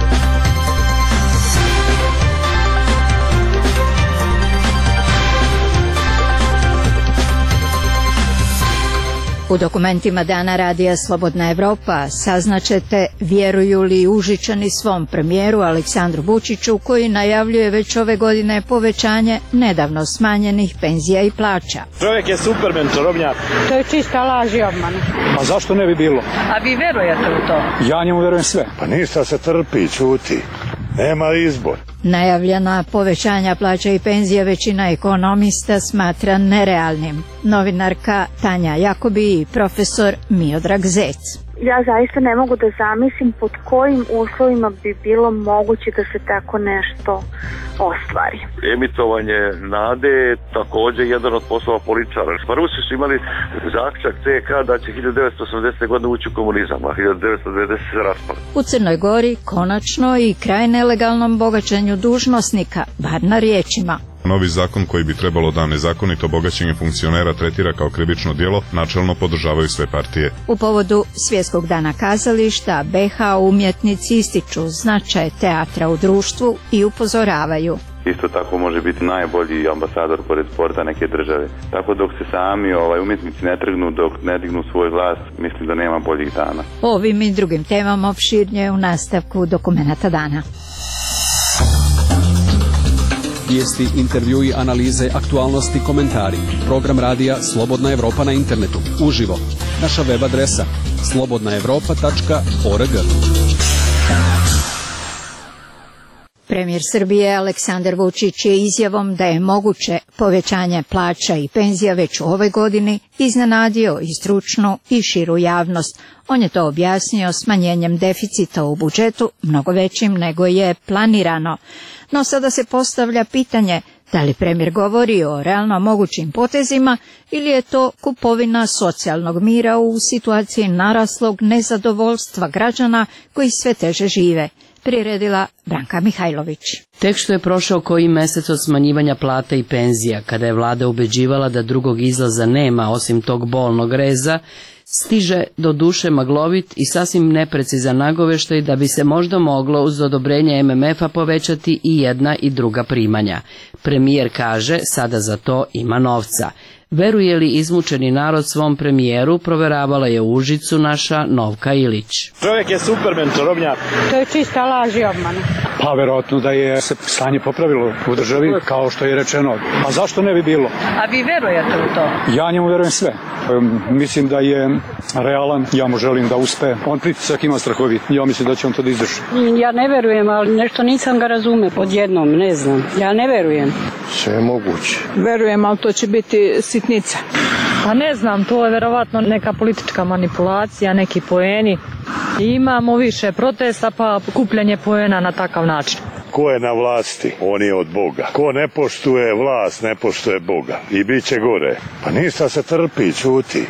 U dokumentima dana Radija Slobodna Evropa saznaćete vjeruju li Užičani svom premijeru Aleksandru Vučiću koji najavljuje već ove godine povećanje nedavno smanjenih penzija i plaća. Čovjek je supermen, čarobnjak. To je čista laž i obmana. A zašto ne bi bilo? A vi verujete u to? Ja njemu verujem sve. Pa ništa se trpi, ćuti. Nema izbor. Najavljena povećanja plaća i penzija većina ekonomista smatra nerealnim. Novinarka Tanja Jakobi i profesor Miodrag Zec. Ja zaista ne mogu da zamislim pod kojim uslovima bi bilo moguće da se tako nešto ostvari. Emitovanje nade je također jedan od poslova političara. Rusi su imali zaključak CK da će 1980. godine ući u komunizam, a 1990. se raspali. U Crnoj Gori konačno i kraj nelegalnom bogaćenju dužnosnika, bar na riječima. Novi zakon koji bi trebalo da nezakonito bogaćenje funkcionera tretira kao krivično djelo, načelno podržavaju sve partije. U povodu Svjetskog dana kazališta BiH umjetnici ističu značaj teatra u društvu i upozoravaju. Isto tako može biti najbolji ambasador pored sporta neke države. Tako dok se sami umjetnici ne trgnu, dok ne dignu svoj glas, mislim da nema boljih dana. Ovim i drugim temama opširnije u nastavku dokumenata dana. Vijesti, intervjui, analize, aktualnosti, komentari. Program radija Slobodna Evropa na internetu. Uživo. Naša web adresa slobodnaevropa.org. Premijer Srbije Aleksandar Vučić je izjavom da je moguće povećanje plaća i penzija već u ovoj godini iznenadio i stručnu i širu javnost. On je to objasnio smanjenjem deficita u budžetu mnogo većim nego je planirano. No sada se postavlja pitanje da li premijer govori o realno mogućim potezima ili je to kupovina socijalnog mira u situaciji naraslog nezadovoljstva građana koji sve teže žive. Priredila Branka Mihajlović. Tek što je prošao koji mjesec od smanjivanja plata i penzija, kada je vlada ubeđivala da drugog izlaza nema osim tog bolnog reza, stiže do duše maglovit i sasvim neprecizan nagoveštaj da bi se možda moglo uz odobrenje MMF-a povećati i jedna i druga primanja. Premijer kaže sada za to ima novca. Veruje li izmučeni narod svom premijeru, proveravala je u Užicu naša Novka Ilić. Čovjek je supermen, čarobnjak. To je čista laž i obmana. Pa verovatno da je se stanje popravilo u državi, kao što je rečeno. A zašto ne bi bilo? A vi verujete u to? Ja njemu verujem sve. Mislim da je realan, ja mu želim da uspe. On pritisak ima strahovit, ja mislim da će on to da izdrži. Ja ne verujem, ali nešto nisam ga razume odjednom, ne znam. Ja ne verujem. Sve je moguće. Verujem, ali to će biti sitnica. Pa ne znam, to je verovatno neka politička manipulacija, neki poeni. Imamo više protesta pa kupljanje poena na takav način. Ko je na vlasti, on je od Boga. Ko ne poštuje vlast, ne poštuje Boga. I bit će gore. Pa ništa se trpi, ćuti.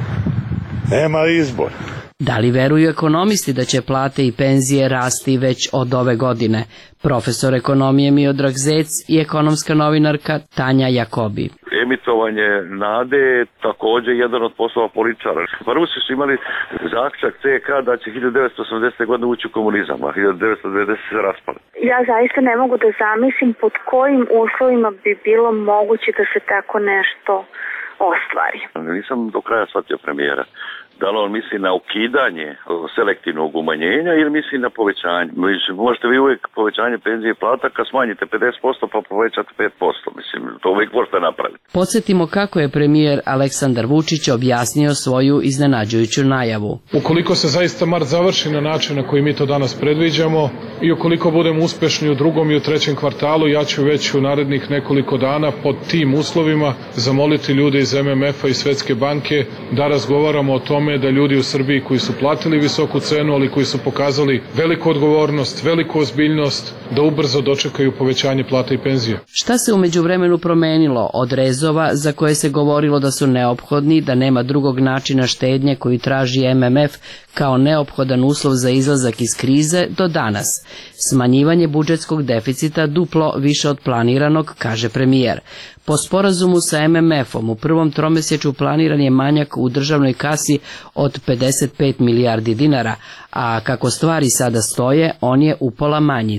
Nema izbor. Da li veruju ekonomisti da će plate i penzije rasti već od ove godine? Profesor ekonomije Miodrag Zec i ekonomska novinarka Tanja Jakobi. Emitovanje nade je također jedan od poslova političara. Rusi su imali zaključak CK da će 1980. godine ući u komunizam, a 1990. se raspali. Ja zaista ne mogu da zamislim pod kojim uslovima bi bilo moguće da se tako nešto ostvari. Nisam do kraja shvatio premijera. Da li on misli na ukidanje selektivnog umanjenja ili misli na povećanje? Možete vi uvijek povećanje penzije i plata kad smanjite 50% pa povećate 5%. Mislim, to uvijek možete napraviti. Podsjetimo kako je premijer Aleksandar Vučić objasnio svoju iznenađujuću najavu. Ukoliko se zaista mart završi na način na koji mi to danas predviđamo i ukoliko budemo uspešni u drugom i u trećem kvartalu, ja ću već u narednih nekoliko dana pod tim uslovima zamoliti ljude iz MMF-a i Svetske banke da razgovaramo o tome da ljudi u Srbiji koji su platili visoku cenu, ali koji su pokazali veliku odgovornost, veliku ozbiljnost, da ubrzo dočekaju povećanje plata i penzija. Šta se u međuvremenu promenilo od rezova za koje se govorilo da su neophodni, da nema drugog načina štednje koji traži MMF kao neophodan uslov za izlazak iz krize do danas? Smanjivanje budžetskog deficita duplo više od planiranog, kaže premijer. Po sporazumu sa MMF-om u prvom tromesečju planiran je manjak u državnoj kasi od 55 milijardi dinara, a kako stvari sada stoje, on je upola manji,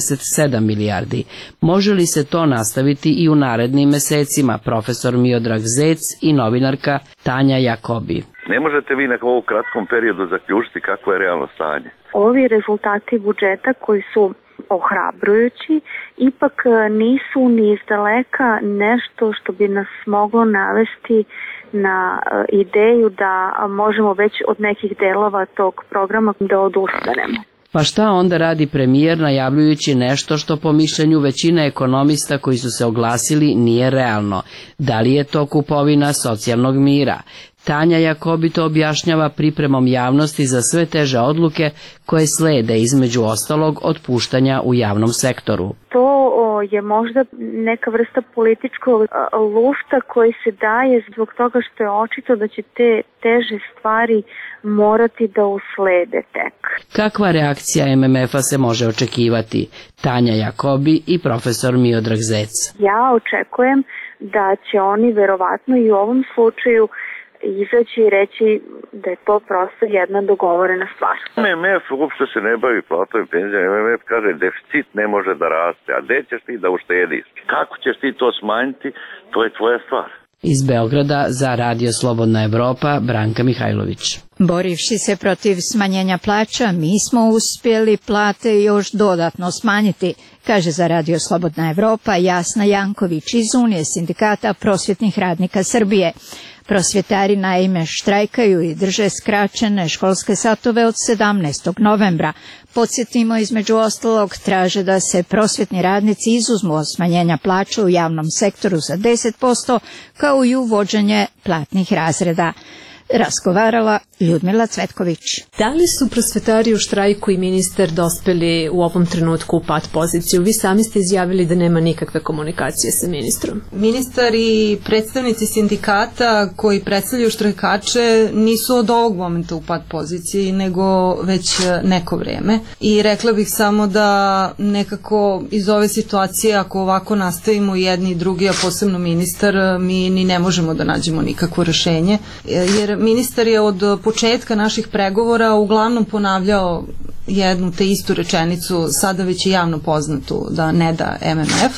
27 milijardi. Može li se to nastaviti i u narednim mesecima, profesor Miodrag Zec i novinarka Tanja Jakobi. Ne možete vi na ovom kratkom periodu zaključiti kako je realno stanje. Ovi rezultati budžeta koji su ohrabrujući ipak nisu ni izdaleka nešto što bi nas moglo navesti na ideju da možemo već od nekih delova tog programa da odustanemo. Pa šta onda radi premijer najavljujući nešto što po mišljenju većine ekonomista koji su se oglasili nije realno? Da li je to kupovina socijalnog mira? Tanja Jakobi to objašnjava pripremom javnosti za sve teže odluke koje slede između ostalog otpuštanja u javnom sektoru. To je možda neka vrsta političkog lufta koji se daje zbog toga što je očito da će te teže stvari morati da uslede tek. Kakva reakcija MMF-a se može očekivati? Tanja Jakobi i profesor Miodrag Zec. Ja očekujem da će oni verovatno i u ovom slučaju izaći i reći da je to prosto jedna dogovorena stvar. MMF uopšte se ne bavi platom i penzijama. MMF kaže deficit ne može da raste, a gde ćeš ti da uštediš? Kako ćeš ti to smanjiti, to je tvoja stvar. Iz Beograda za Radio Slobodna Evropa, Branka Mihajlović. Borivši se protiv smanjenja plaća, mi smo uspjeli plate još dodatno smanjiti, kaže za Radio Slobodna Evropa Jasna Janković iz Unije sindikata prosvjetnih radnika Srbije. Prosvjetari naime štrajkaju i drže skraćene školske satove od 17. novembra. Podsjetimo, između ostalog, traže da se prosvjetni radnici izuzmu od smanjenja plaća u javnom sektoru za 10%, kao i uvođenje platnih razreda. Razgovarala Ljudmila Cvetković. Da li su prosvetari u štrajku i ministar dospeli u ovom trenutku u pat poziciju? Vi sami ste izjavili da nema nikakve komunikacije sa ministrom. Ministar i predstavnici sindikata koji predstavljaju štrajkače nisu od ovog momenta u pat poziciji, nego već neko vreme. I rekla bih samo da nekako iz ove situacije, ako ovako nastavimo jedni i drugi, a posebno ministar, mi ni ne možemo da nađemo nikakvo rešenje, jer ministar je od početka naših pregovora uglavnom ponavljao jednu te istu rečenicu, sada već je javno poznatu, da ne da MMF,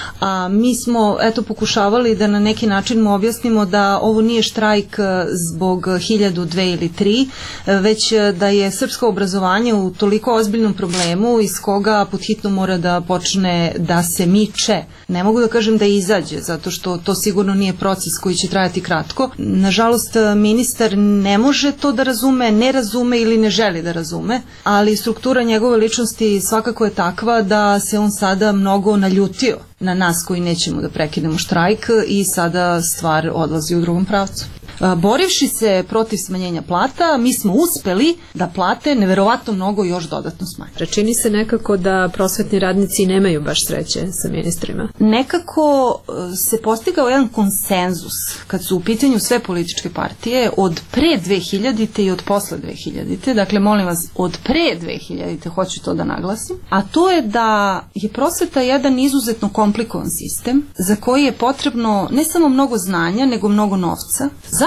a mi smo pokušavali da na neki način mu objasnimo da ovo nije štrajk zbog 1000, 2 ili 3, već da je srpsko obrazovanje u toliko ozbiljnom problemu iz koga podhitno mora da počne da se miče. Ne mogu da kažem da izađe, zato što to sigurno nije proces koji će trajati kratko. Nažalost, ministar ne može to da razume, ne razume ili ne želi da razume, ali struktura njegove ličnosti svakako je takva da se on sada mnogo naljutio na nas koji nećemo da prekinemo štrajk i sada stvar odlazi u drugom pravcu. Borivši se protiv smanjenja plata, mi smo uspeli da plate neverovatno mnogo još dodatno smanje. Čini se nekako da prosvetni radnici nemaju baš sreće sa ministrima. Nekako se postigao jedan konsenzus kad su u pitanju sve političke partije od pre 2000. i od posle 2000. Dakle, molim vas, od pre 2000. hoću to da naglasim. A to je da je prosveta jedan izuzetno komplikovan sistem za koji je potrebno ne samo mnogo znanja, nego mnogo novca.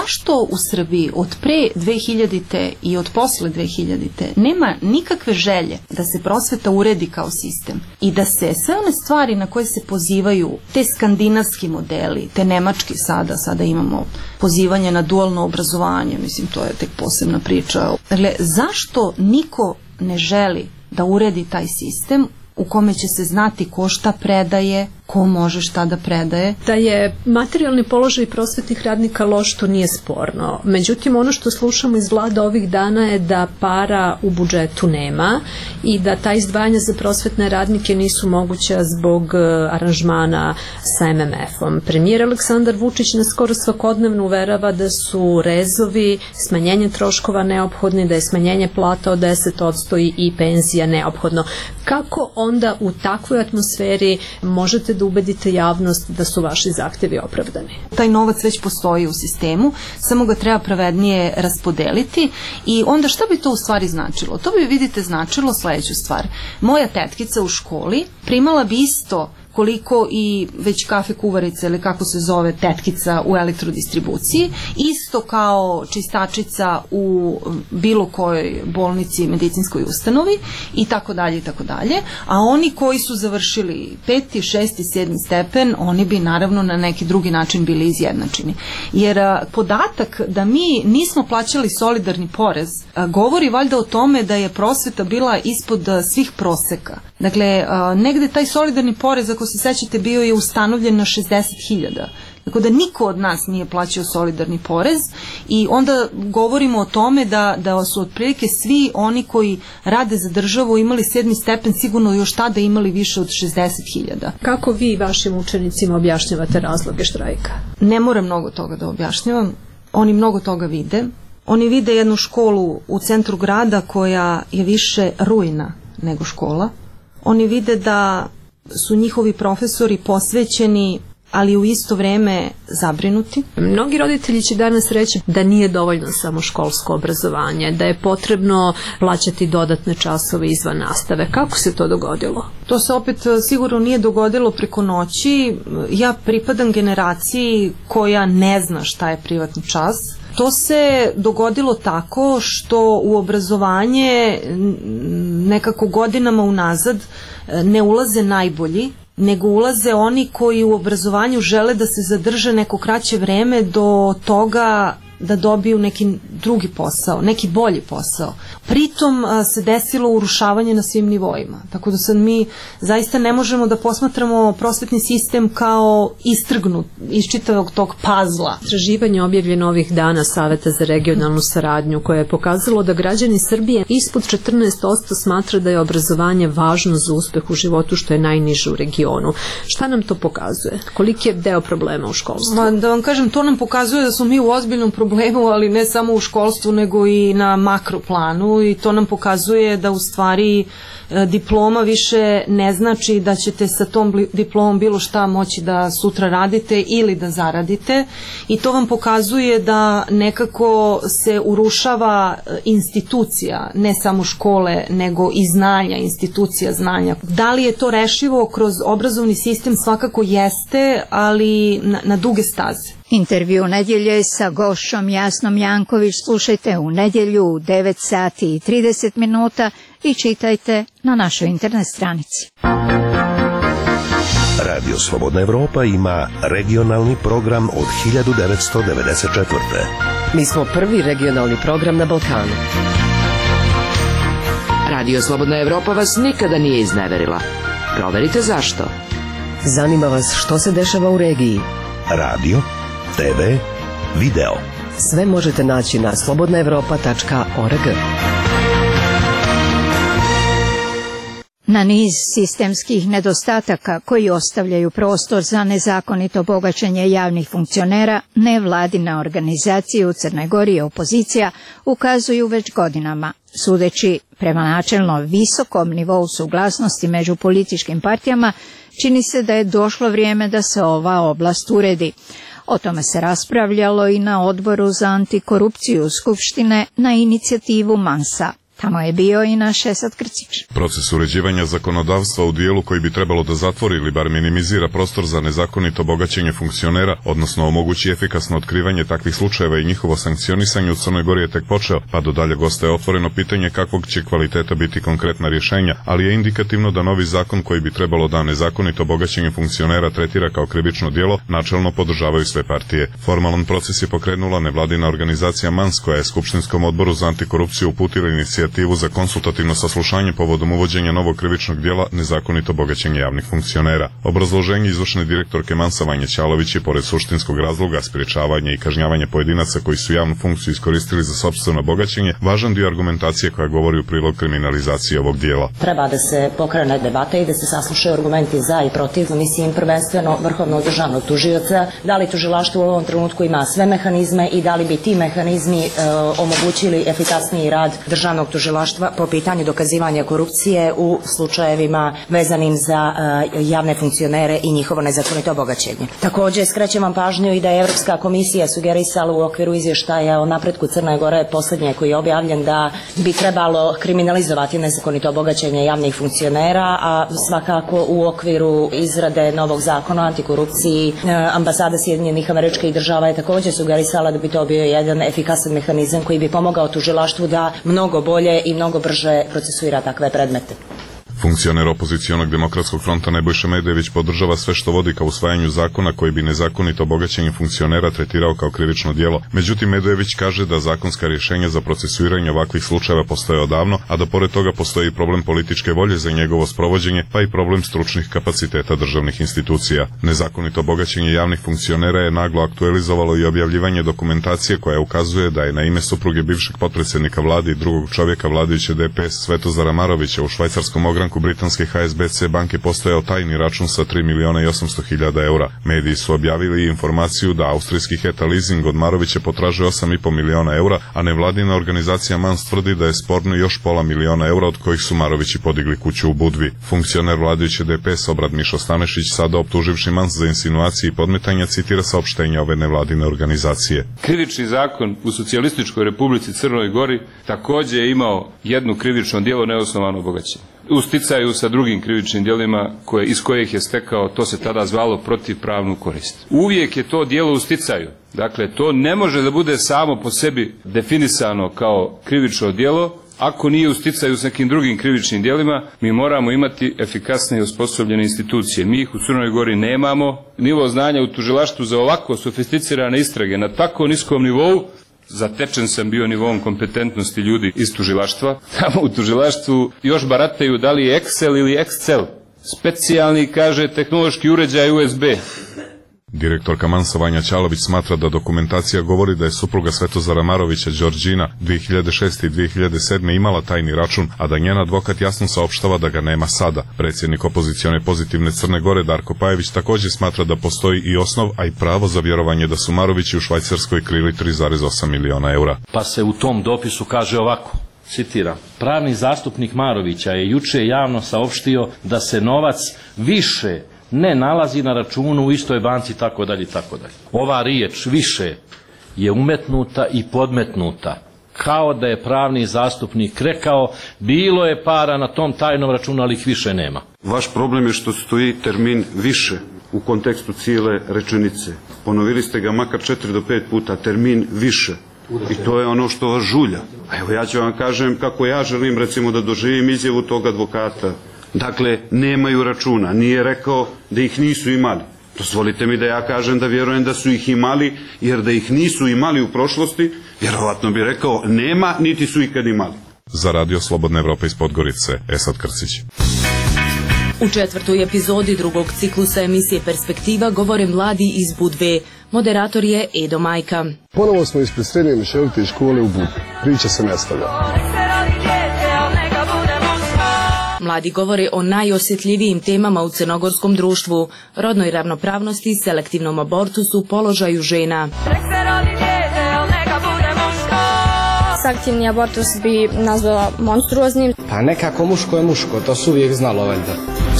zašto u Srbiji od pre 2000. i od posle 2000. nema nikakve želje da se prosveta uredi kao sistem i da se sve one stvari na koje se pozivaju, te skandinavski modeli, te nemački sada imamo pozivanje na dualno obrazovanje, mislim to je tek posebna priča. Dakle, zašto niko ne želi da uredi taj sistem u kome će se znati ko šta predaje, ko može šta da predaje? Da je materijalni položaj prosvetnih radnika loš, to nije sporno. Međutim, ono što slušamo iz vlada ovih dana je da para u budžetu nema i da ta izdvajanja za prosvetne radnike nisu moguća zbog aranžmana sa MMF-om. Premijer Aleksandar Vučić nas skoro svakodnevno uverava da su rezovi, smanjenje troškova neophodni, da je smanjenje plata od 10% i penzija neophodno. Kako onda u takvoj atmosferi možete da ubedite javnost da su vaši zahtevi opravdani? Taj novac već postoji u sistemu, samo ga treba pravednije raspodeliti i onda šta bi to u stvari značilo? To bi, vidite, značilo sledeću stvar. Moja tetkica u školi primala bi isto koliko i već kafe kuvarica ili kako se zove tetkica u elektrodistribuciji, isto kao čistačica u bilo kojoj bolnici, medicinskoj ustanovi i tako dalje i tako dalje, a oni koji su završili 5., 6., 7. stepen, oni bi naravno na neki drugi način bili izjednačeni. Jer podatak da mi nismo plaćali solidarni porez govori valjda o tome da je prosveta bila ispod svih proseka. Dakle, negde taj solidarni porez, ako se sećate, bio je ustanovljen na 60.000. Tako da niko od nas nije plaćao solidarni porez i onda govorimo o tome da su otprilike svi oni koji rade za državu imali 7. stepen, sigurno još tada imali više od 60.000. Kako vi vašim učenicima objašnjavate razloge štrajka? Ne moram mnogo toga da objašnjavam. Oni mnogo toga vide. Oni vide jednu školu u centru grada koja je više ruina nego škola. Oni vide da su njihovi profesori posvećeni, ali u isto vreme zabrinuti. Mnogi roditelji će danas reći da nije dovoljno samo školsko obrazovanje, da je potrebno plaćati dodatne časove izvan nastave. Kako se to dogodilo? To se opet sigurno nije dogodilo preko noći. Ja pripadam generaciji koja ne zna šta je privatni čas. To se dogodilo tako što u obrazovanje nekako godinama unazad ne ulaze najbolji, nego ulaze oni koji u obrazovanju žele da se zadrže neko kraće vreme do toga da dobiju neki drugi posao, neki bolji posao. Pritom se desilo urušavanje na svim nivoima. Tako da sad mi zaista ne možemo da posmatramo prosvetni sistem kao istrgnut iz čitavog tog pazla. Istraživanje objavljeno ovih dana Saveta za regionalnu saradnju koje je pokazalo da građani Srbije ispod 14% smatra da je obrazovanje važno za uspeh u životu, što je najniže u regionu. Šta nam to pokazuje? Koliki je deo problema u školstvu? Da vam kažem, to nam pokazuje da smo mi u ozbiljnom problemu, ali ne samo u školstvu, nego i na makroplanu, i to nam pokazuje da u stvari diploma više ne znači da ćete sa tom diplomom bilo šta moći da sutra radite ili da zaradite, i to vam pokazuje da nekako se urušava institucija, ne samo škole, nego i znanja, institucija znanja. Da li je to rešivo kroz obrazovni sistem? Svakako jeste, ali na duge staze. Intervju nedjelje sa gošćom Jasnom Janković slušajte u nedjelju u 9 sati i 30 minuta i čitajte na našoj internet stranici. Radio Slobodna Evropa ima regionalni program od 1994. Mi smo prvi regionalni program na Balkanu. Radio Slobodna Evropa vas nikada nije izneverila. Proverite zašto. Zanima vas što se dešava u regiji. Radio, TV, video. Sve možete naći na slobodnaevropa.org. Na niz sistemskih nedostataka koji ostavljaju prostor za nezakonito bogaćenje javnih funkcionera, nevladine organizacije u Crnoj Gori i opozicija ukazuju već godinama. Sudeći prema načelno visokom nivou suglasnosti među političkim partijama, čini se da je došlo vrijeme da se ova oblast uredi. O tome se raspravljalo i na Odboru za antikorupciju Skupštine na inicijativu Mansa. Tamo je bio i naš Esad Krcić. Proces uređivanja zakonodavstva u dijelu koji bi trebalo da zatvori ili bar minimizira prostor za nezakonito bogaćenje funkcionera, odnosno omogući efikasno otkrivanje takvih slučajeva i njihovo sankcionisanje u Crnoj Gori je tek počeo, pa do daljeg ostaje otvoreno pitanje kakvog će kvaliteta biti konkretna rješenja, ali je indikativno da novi zakon koji bi trebalo da nezakonito bogaćenje funkcionera tretira kao krivično djelo načelno podržavaju sve partije. Formalan proces je pokrenula nevladina organizacija MANS, koja je Skupštinskom odboru za antikorupciju uputila inicijativu za konsultativno saslušanje povodom uvođenja novog krivičnog djela nezakonito bogaćenje javnih funkcionera. Obrazloženje izvršne direktorke MANS-a Vanje Ćalović je pored suštinskog razloga sprječavanja i kažnjavanja pojedinaca koji su javnu funkciju iskoristili za sopstveno bogaćenje važan dio argumentacije koja govori u prilog kriminalizacije ovog djela. Treba da se pokrene debata i da se saslušaju argumenti za i protiv, mislim prvenstveno vrhovnog državnog tužioca, da li tužilaštvo u ovom trenutku ima sve mehanizme i da li bi ti mehanizmi omogućili efikasniji rad državnog tužilaštva po pitanju dokazivanja korupcije u slučajevima vezanim za javne funkcionere i njihovo nezakonito bogaćenje. Također skrećem vam pažnju i da je Evropska komisija sugerisala u okviru izvještaja o napretku Crne Gore posljednje koji je objavljen da bi trebalo kriminalizovati nezakonito bogaćenje javnih funkcionera, a svakako u okviru izrade novog zakona o antikorupciji ambasada Sjedinjenih Američkih Država je također sugerisala da bi to bio jedan efikasan mehanizam koji bi pomogao tužilaštvu da mnogo bolje i mnogo brže procesuira takve predmete. Funkcioner opozicionog demokratskog fronta Nebojša Medević podržava sve što vodi ka usvajanju zakona koji bi nezakonito bogaćenje funkcionera tretirao kao krivično djelo. Međutim, Medević kaže da zakonska rješenja za procesuiranje ovakvih slučajeva postoje odavno, a da pored toga postoji i problem političke volje za njegovo sprovođenje, pa i problem stručnih kapaciteta državnih institucija. Nezakonito bogaćenje javnih funkcionera je naglo aktualizovalo i objavljivanje dokumentacije koja ukazuje da je na ime supruge bivšeg potpredsjednika vlade i drugog čovjeka vladajuće DPS Svetozara Marovića u švajcarskom ogranku britanske HSBC banke postojao tajni račun sa 3.800.000 eura. Mediji su objavili informaciju da austrijski Heta Leasing od Marovića potražuje 8,5 miliona eura, a nevladina organizacija MANS tvrdi da je sporno još $500.000 eura od kojih su Marovići podigli kuću u Budvi. Funkcioner vladajuće DPS Obrad Mišo Stanešić, sada optuživši MANS za insinuacije i podmetanja, citira saopštenja ove nevladine organizacije. Krivični zakon u Socijalističkoj Republici Crnoj Gori također je imao jedno krivično djelo neosnovano bogaćenje. U sticaju sa drugim krivičnim djelima iz kojih je stekao, to se tada zvalo protivpravnu korist. Uvijek je to djelo u sticaju. Dakle, to ne može da bude samo po sebi definisano kao krivično djelo. Ako nije u sticaju s nekim drugim krivičnim djelima, mi moramo imati efikasne i osposobljene institucije. Mi ih u Crnoj Gori nemamo. Nivo znanja u tužilaštvu za ovako sofisticirane istrage na tako niskom nivou, zatečen sam bio nivom kompetentnosti ljudi iz tužilaštva. Tamo u tužilaštvu još barataju da li je Excel ili Excel. Specijalni, kaže, tehnološki uređaj USB. Direktorka MANS-a Vanja Ćalović smatra da dokumentacija govori da je supruga Svetozara Marovića Đorđina 2006. i 2007. imala tajni račun, a da njen advokat jasno saopštava da ga nema sada. Predsjednik opozicione Pozitivne Crne Gore Darko Pajević također smatra da postoji i osnov, a i pravo za vjerovanje da su Marovići u Švajcarskoj krili 3,8 miliona eura. Pa se u tom dopisu kaže ovako, citiram, pravni zastupnik Marovića je juče javno saopštio da se novac više ne nalazi na računu u istoj banci, tako dalje, tako dalje. Ova riječ više je umetnuta i podmetnuta, kao da je pravni zastupnik rekao bilo je para na tom tajnom računu, ali ih više nema. Vaš problem je što stoji termin više u kontekstu cijele rečenice. Ponovili ste ga makar 4 do 5 puta, termin više. I to je ono što vas žulja. A evo ja ću vam kažem kako ja želim recimo da doživim izjavu tog advokata. Dakle, nemaju računa. Nije rekao da ih nisu imali. Dozvolite mi da ja kažem da vjerujem da su ih imali, jer da ih nisu imali u prošlosti, vjerovatno bi rekao nema, niti su ikad imali. Za Radio Slobodna Evropa iz Podgorice, Esad Krcić. U 4. epizodi drugog ciklusa emisije Perspektiva govore mladi iz Budve. Moderator je Edo Majka. Ponovo smo ispred srednje mješovite škole u Budvi. Priča se nastavlja. Mladi govore o najosjetljivijim temama u crnogorskom društvu, rodnoj ravnopravnosti, selektivnom abortusu, položaju žena. Selektivni abortus bi nazvala monstruoznim. Pa nekako muško je muško, to su uvijek znalo valjda.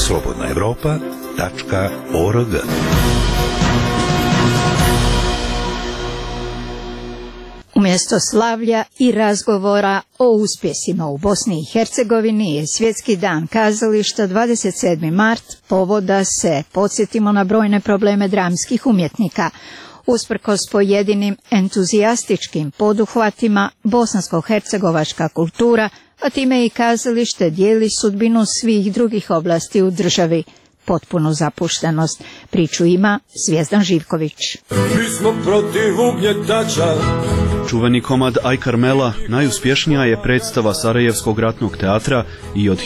slobodnaevropa.org. U Umjesto slavlja i razgovora o uspjesima u Bosni i Hercegovini je Svjetski dan kazališta 27. mart povod da se podsjetimo na brojne probleme dramskih umjetnika. Usprkos pojedinim entuzijastičkim poduhvatima, bosansko-hercegovačka kultura, a time i kazalište, dijeli sudbinu svih drugih oblasti u državi. Potpunu zapuštenost. Priču ima Zvijezdan Živković. Mi smo protiv ugnjetača. Čuveni komad Aj Karmela najuspješnija je predstava Sarajevskog ratnog teatra i od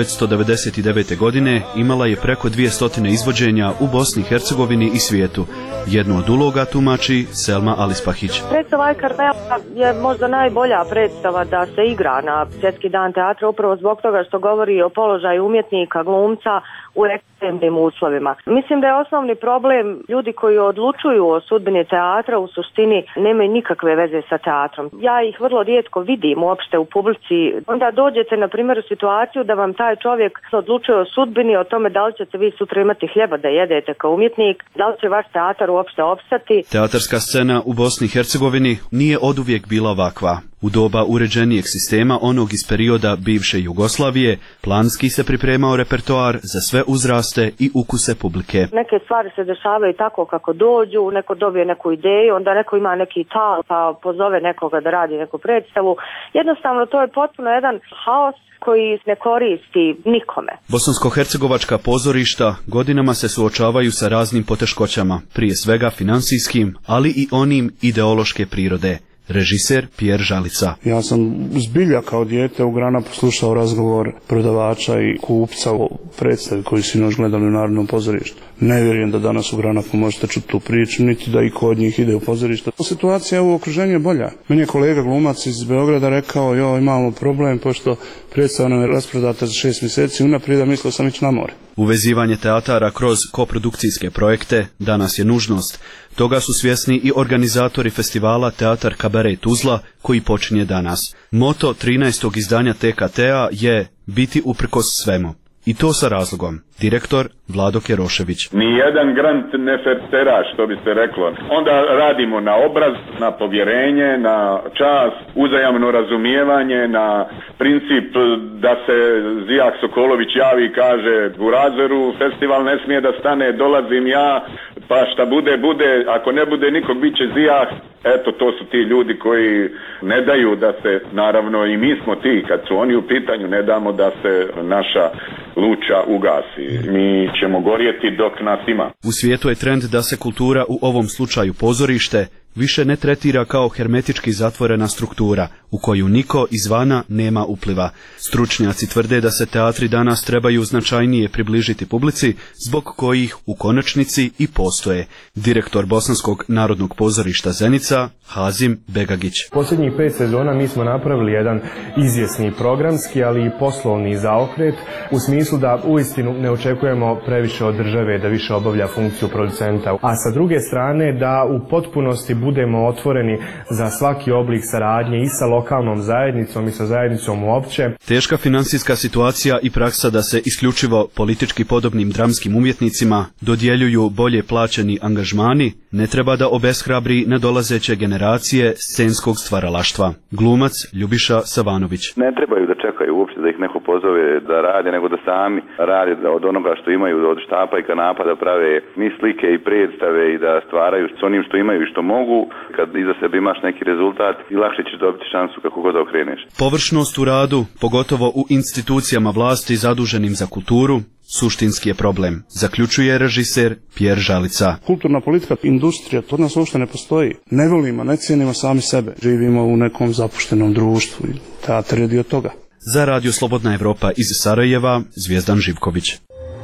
1999. godine imala je preko 200 izvođenja u Bosni i Hercegovini i svijetu. Jednu od uloga tumači Selma Alispahić. Predstava Aj Karmela je možda najbolja predstava da se igra na Svjetski dan teatra upravo zbog toga što govori o položaju umjetnika, glumca u ekstremnim uslovima. Mislim da je osnovni problem ljudi koji odlučuju o sudbini teatra u suštini nemaju nikakve veze sa teatrom. Ja ih vrlo rijetko vidim uopšte u publici. Onda dođete na primjer u situaciju da vam taj čovjek odlučuje o sudbini, o tome da li ćete vi sutra imati hljeba da jedete kao umjetnik, da li će vaš teatar uopšte opstati. Teatarska scena u Bosni i Hercegovini nije oduvijek bila ovakva. U doba uređenijeg sistema, onog iz perioda bivše Jugoslavije, planski se pripremao repertoar za sve uzraste i ukuse publike. Neke stvari se dešavaju tako kako dođu, neko dobije neku ideju, onda neko ima neki tal pa pozove nekoga da radi neku predstavu. Jednostavno to je potpuno jedan haos koji ne koristi nikome. Bosansko-hercegovačka pozorišta godinama se suočavaju sa raznim poteškoćama, prije svega financijskim, ali i onim ideološke prirode. Režiser Pierre Žalica. Ja sam zbilja kao dijete u Grana poslušao razgovor prodavača i kupca o predstavi koju si noć gledali u Narodnom pozorištu. Ne vjerujem da danas u Granafu možete čuti tu priču, niti da iko od njih ide u pozorište. Situacija u okruženju je bolja. Meni je kolega glumac iz Beograda rekao, imamo problem pošto predstava nam je rasprodata za 6 mjeseci unaprijed, mislio sam ići na more. Uvezivanje teatara kroz koprodukcijske projekte danas je nužnost. Toga su svjesni i organizatori festivala Teatar Kabaret Tuzla koji počinje danas. Moto 13. izdanja TKT-a je biti uprkos svemu. I to sa razlogom. Direktor Vlado Kerošević. Nijedan grant ne fertera, što bi se reklo. Onda radimo na obraz, na povjerenje, na čast, uzajamno razumijevanje, na princip da se Zijak Sokolović javi i kaže u Razeru festival ne smije da stane, dolazim ja, pa šta bude, bude, ako ne bude nikog bit će Zijak. Eto, to su ti ljudi koji ne daju da se, naravno i mi smo ti, kad su oni u pitanju, ne damo da se naša luča ugasi. Mi ćemo gorjeti dok nas ima. U svijetu je trend da se kultura, u ovom slučaju pozorište, više ne tretira kao hermetički zatvorena struktura u koju niko izvana nema upliva. Stručnjaci tvrde da se teatri danas trebaju značajnije približiti publici, zbog kojih u konačnici i postoje. Direktor Bosanskog narodnog pozorišta Zenica, Hazim Begagić. Posljednjih 5 sezona mi smo napravili jedan izvjesni programski, ali i poslovni zaokret, u smislu da uistinu ne očekujemo previše od države da više obavlja funkciju producenta, a sa druge strane da u potpunosti budemo otvoreni za svaki oblik saradnje i sa lokalnom zajednicom i sa zajednicom uopće. Teška financijska situacija i praksa da se isključivo politički podobnim dramskim umjetnicima dodjeljuju bolje plaćeni angažmani ne treba da obeshrabri nadolazeće generacije scenskog stvaralaštva. Glumac Ljubiša Savanović. Ne trebaju da čekaju uopće da ih neko pozove da rade, nego da sami rade od onoga što imaju, od štapa i kanapa da prave ni slike i predstave i da stvaraju s onim što imaju i što mogu. Kad iza sebe imaš neki rezultat i lakše ćeš dobiti šansu kako god da okreneš. Površnost u radu, pogotovo u institucijama vlasti zaduženim za kulturu, suštinski je problem, zaključuje režiser Pierre Žalica. Kulturna politika, industrija, to nas uopšte ne postoji. Ne volimo, ne cijenimo sami sebe. Živimo u nekom zapuštenom društvu i teatar je dio toga. Za Radio Slobodna Evropa iz Sarajeva, Zvijezdan Živković.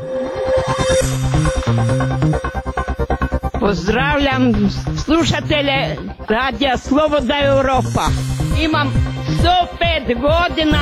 Pozdravljam slušatelje Radija Slobodna Evropa. Imam 105 godina.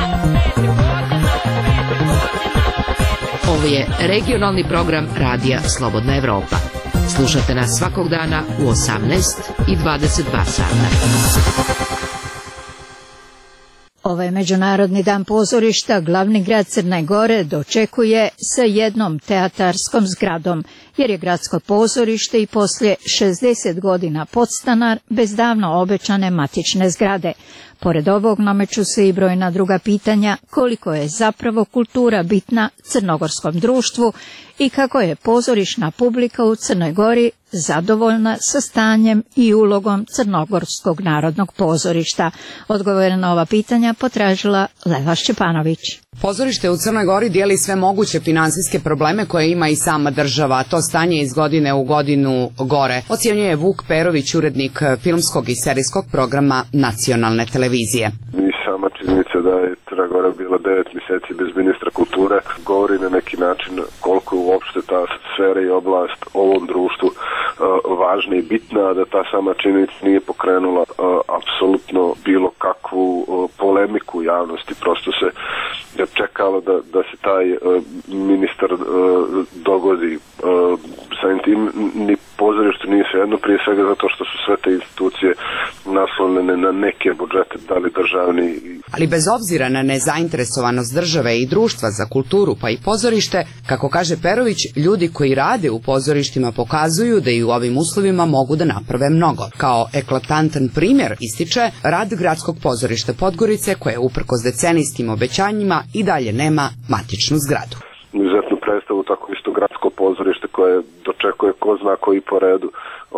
Ovo je regionalni program Radija Slobodna Evropa. Slušate nas svakog dana u 18 i 22 sata. Ovaj Međunarodni dan pozorišta glavni grad Crne Gore dočekuje sa jednom teatarskom zgradom, jer je gradsko pozorište i poslije 60 godina podstanar bez davno obećane matične zgrade. Pored ovog nameću se i brojna druga pitanja koliko je zapravo kultura bitna crnogorskom društvu i kako je pozorišna publika u Crnoj Gori zadovoljna sa stanjem i ulogom Crnogorskog narodnog pozorišta. Odgovore na ova pitanja potražila Leva Šćepanović. Pozorište u Crnoj Gori dijeli sve moguće finansijske probleme koje ima i sama država, a to stanje iz godine u godinu gore, ocjenjuje Vuk Perović, urednik filmskog i serijskog programa nacionalne televizije. Sama činjenica da je Crna Gora bila 9 mjeseci bez ministra kulture govori na neki način koliko je uopšte ta sfera i oblast ovom društvu važna i bitna, da ta sama činjenica nije pokrenula apsolutno bilo kakvu polemiku u javnosti. Prosto se čekalo da se taj ministar dogodi. Samim tim ni pozorište nije svejedno, prije svega zato što su sve te institucije naslonjene na neke budžete, da li državni. Ali bez obzira na nezainteresovanost države i društva za kulturu pa i pozorište, kako kaže Perović, ljudi koji rade u pozorištima pokazuju da i u ovim uslovima mogu da naprave mnogo. Kao eklatantan primjer ističe rad gradskog pozorišta Podgorice, koje uprkos decenijskim obećanjima i dalje nema matičnu zgradu. Izuzetnu predstavu, tako isto gradsko pozorište koje dočekuje ko zna koji po redu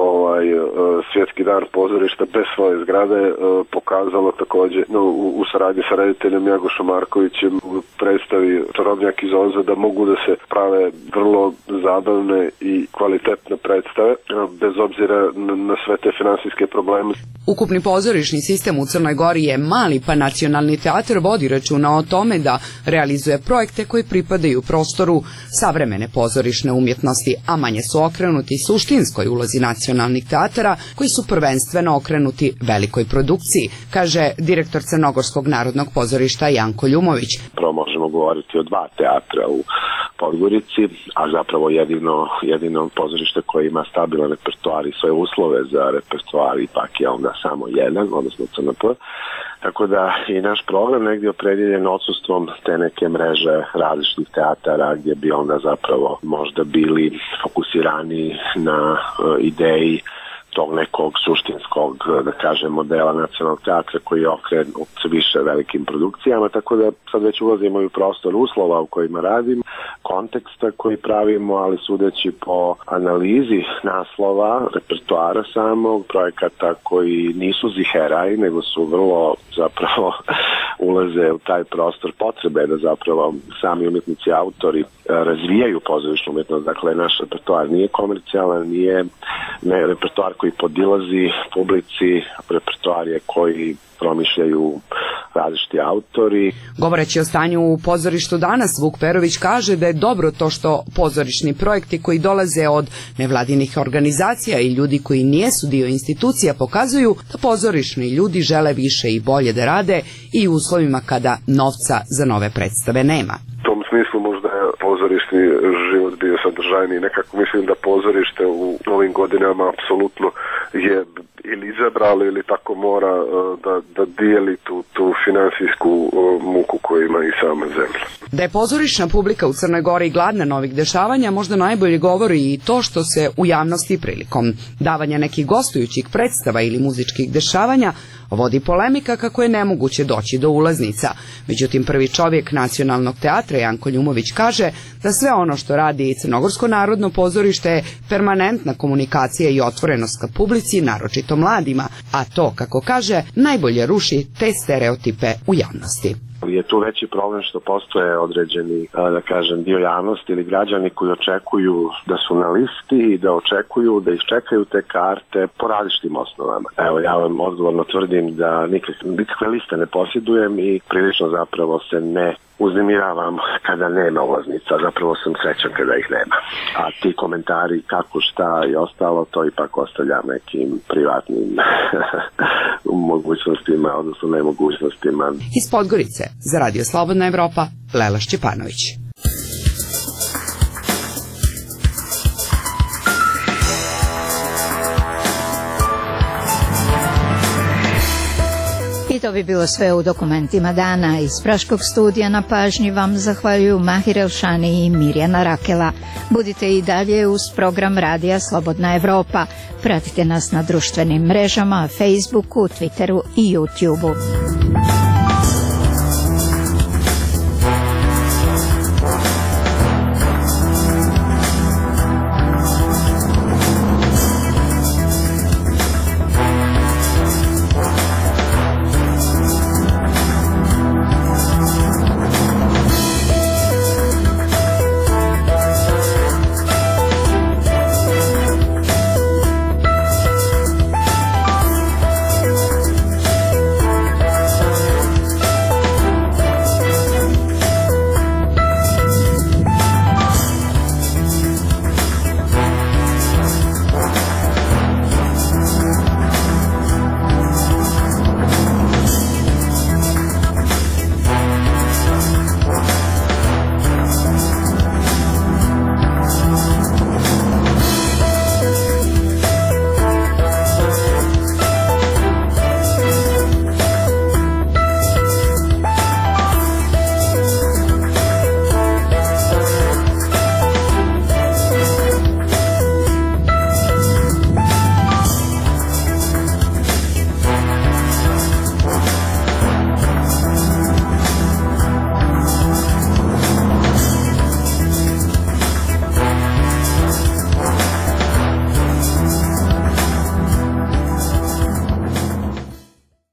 svjetski dan pozorišta bez svoje zgrade, pokazalo također u saradnji sa rediteljem Jagošom Markovićem u predstavi Čarobnjak iz Oza da mogu da se prave vrlo zabavne i kvalitetne predstave bez obzira na sve te finansijske probleme. Ukupni pozorišni sistem u Crnoj Gori je mali, pa Nacionalni teatr vodi računa o tome da realizuje projekte koji pripadaju prostoru savremene pozorišne umjetnosti, a manje su okrenuti suštinskoj ulozi nacionalnih teatara koji su prvenstveno okrenuti velikoj produkciji, kaže direktor Crnogorskog narodnog pozorišta Janko Ljumović. Prvo možemo govoriti o dva teatra u Podgorici, a zapravo jedino pozorište koje ima stabilan repertoar i svoje uslove za repertoar ipak je onda samo jedan, odnosno CNP. Tako da i naš program negdje opredjeljen odsustvom te neke mreže različitih teatara gdje bi onda zapravo možda bili fokusirani na ideji tog nekog suštinskog, da kažem, modela nacionalnog teatra koji je okrenut više velikim produkcijama, tako da sad već ulazimo i u prostor uslova u kojima radim, konteksta koji pravimo, ali sudeći po analizi naslova, repertoara samog, projekata koji nisu ziheraj, nego su vrlo zapravo ulaze u taj prostor potrebe da zapravo sami umjetnici, autori razvijaju pozorišnu umjetnost. Dakle, naš repertoar nije komercijalan, nije repertoar koji podilazi publici, repertoar je koji promišljaju različiti autori. Govoreći o stanju u pozorištu danas, Vuk Perović kaže da je dobro to što pozorišni projekti koji dolaze od nevladinih organizacija i ljudi koji nijesu dio institucija pokazuju da pozorišni ljudi žele više i bolje da rade i u uslovima kada novca za nove predstave nema. U tom smislu možda je pozorišni život bio sadržajniji. Nekako mislim da pozorište u ovim godinama apsolutno je ili izabralo ili tako mora da dijeli tu finansijsku muku koju ima i sama zemlja. Da je pozorišna publika u Crnoj Gori gladna novih dešavanja možda najbolje govori i to što se u javnosti prilikom davanja nekih gostujućih predstava ili muzičkih dešavanja vodi polemika kako je nemoguće doći do ulaznica. Međutim, prvi čovjek Nacionalnog teatra Janko Ljumović kaže da sve ono što radi Crnogorsko narodno pozorište je permanentna komunikacija i otvorenost ka publici, naročito mladima, a to, kako kaže, najbolje ruši te stereotipe u javnosti. Je tu veći problem što postoje određeni, da kažem, dio javnosti ili građani koji očekuju da su na listi i da očekuju da iščekaju te karte po različitim osnovama. Evo, ja vam odgovorno tvrdim da nikakve liste ne posjedujem i prilično zapravo se ne uznemiravam kada nema ulaznica, zapravo sam srećan kada ih nema. A ti komentari kako, šta i ostalo, to ipak ostavljam nekim privatnim mogućnostima, odnosno nemogućnostima. Iz Podgorice, za Radio Slobodna Evropa, Lela Šćepanović. I to bi bilo sve u dokumentima dana. Iz Praškog studija na pažnji vam zahvaljuju Mahir Elšani i Mirjana Rakela. Budite i dalje uz program Radija Slobodna Evropa. Pratite nas na društvenim mrežama, Facebooku, Twitteru i YouTubeu.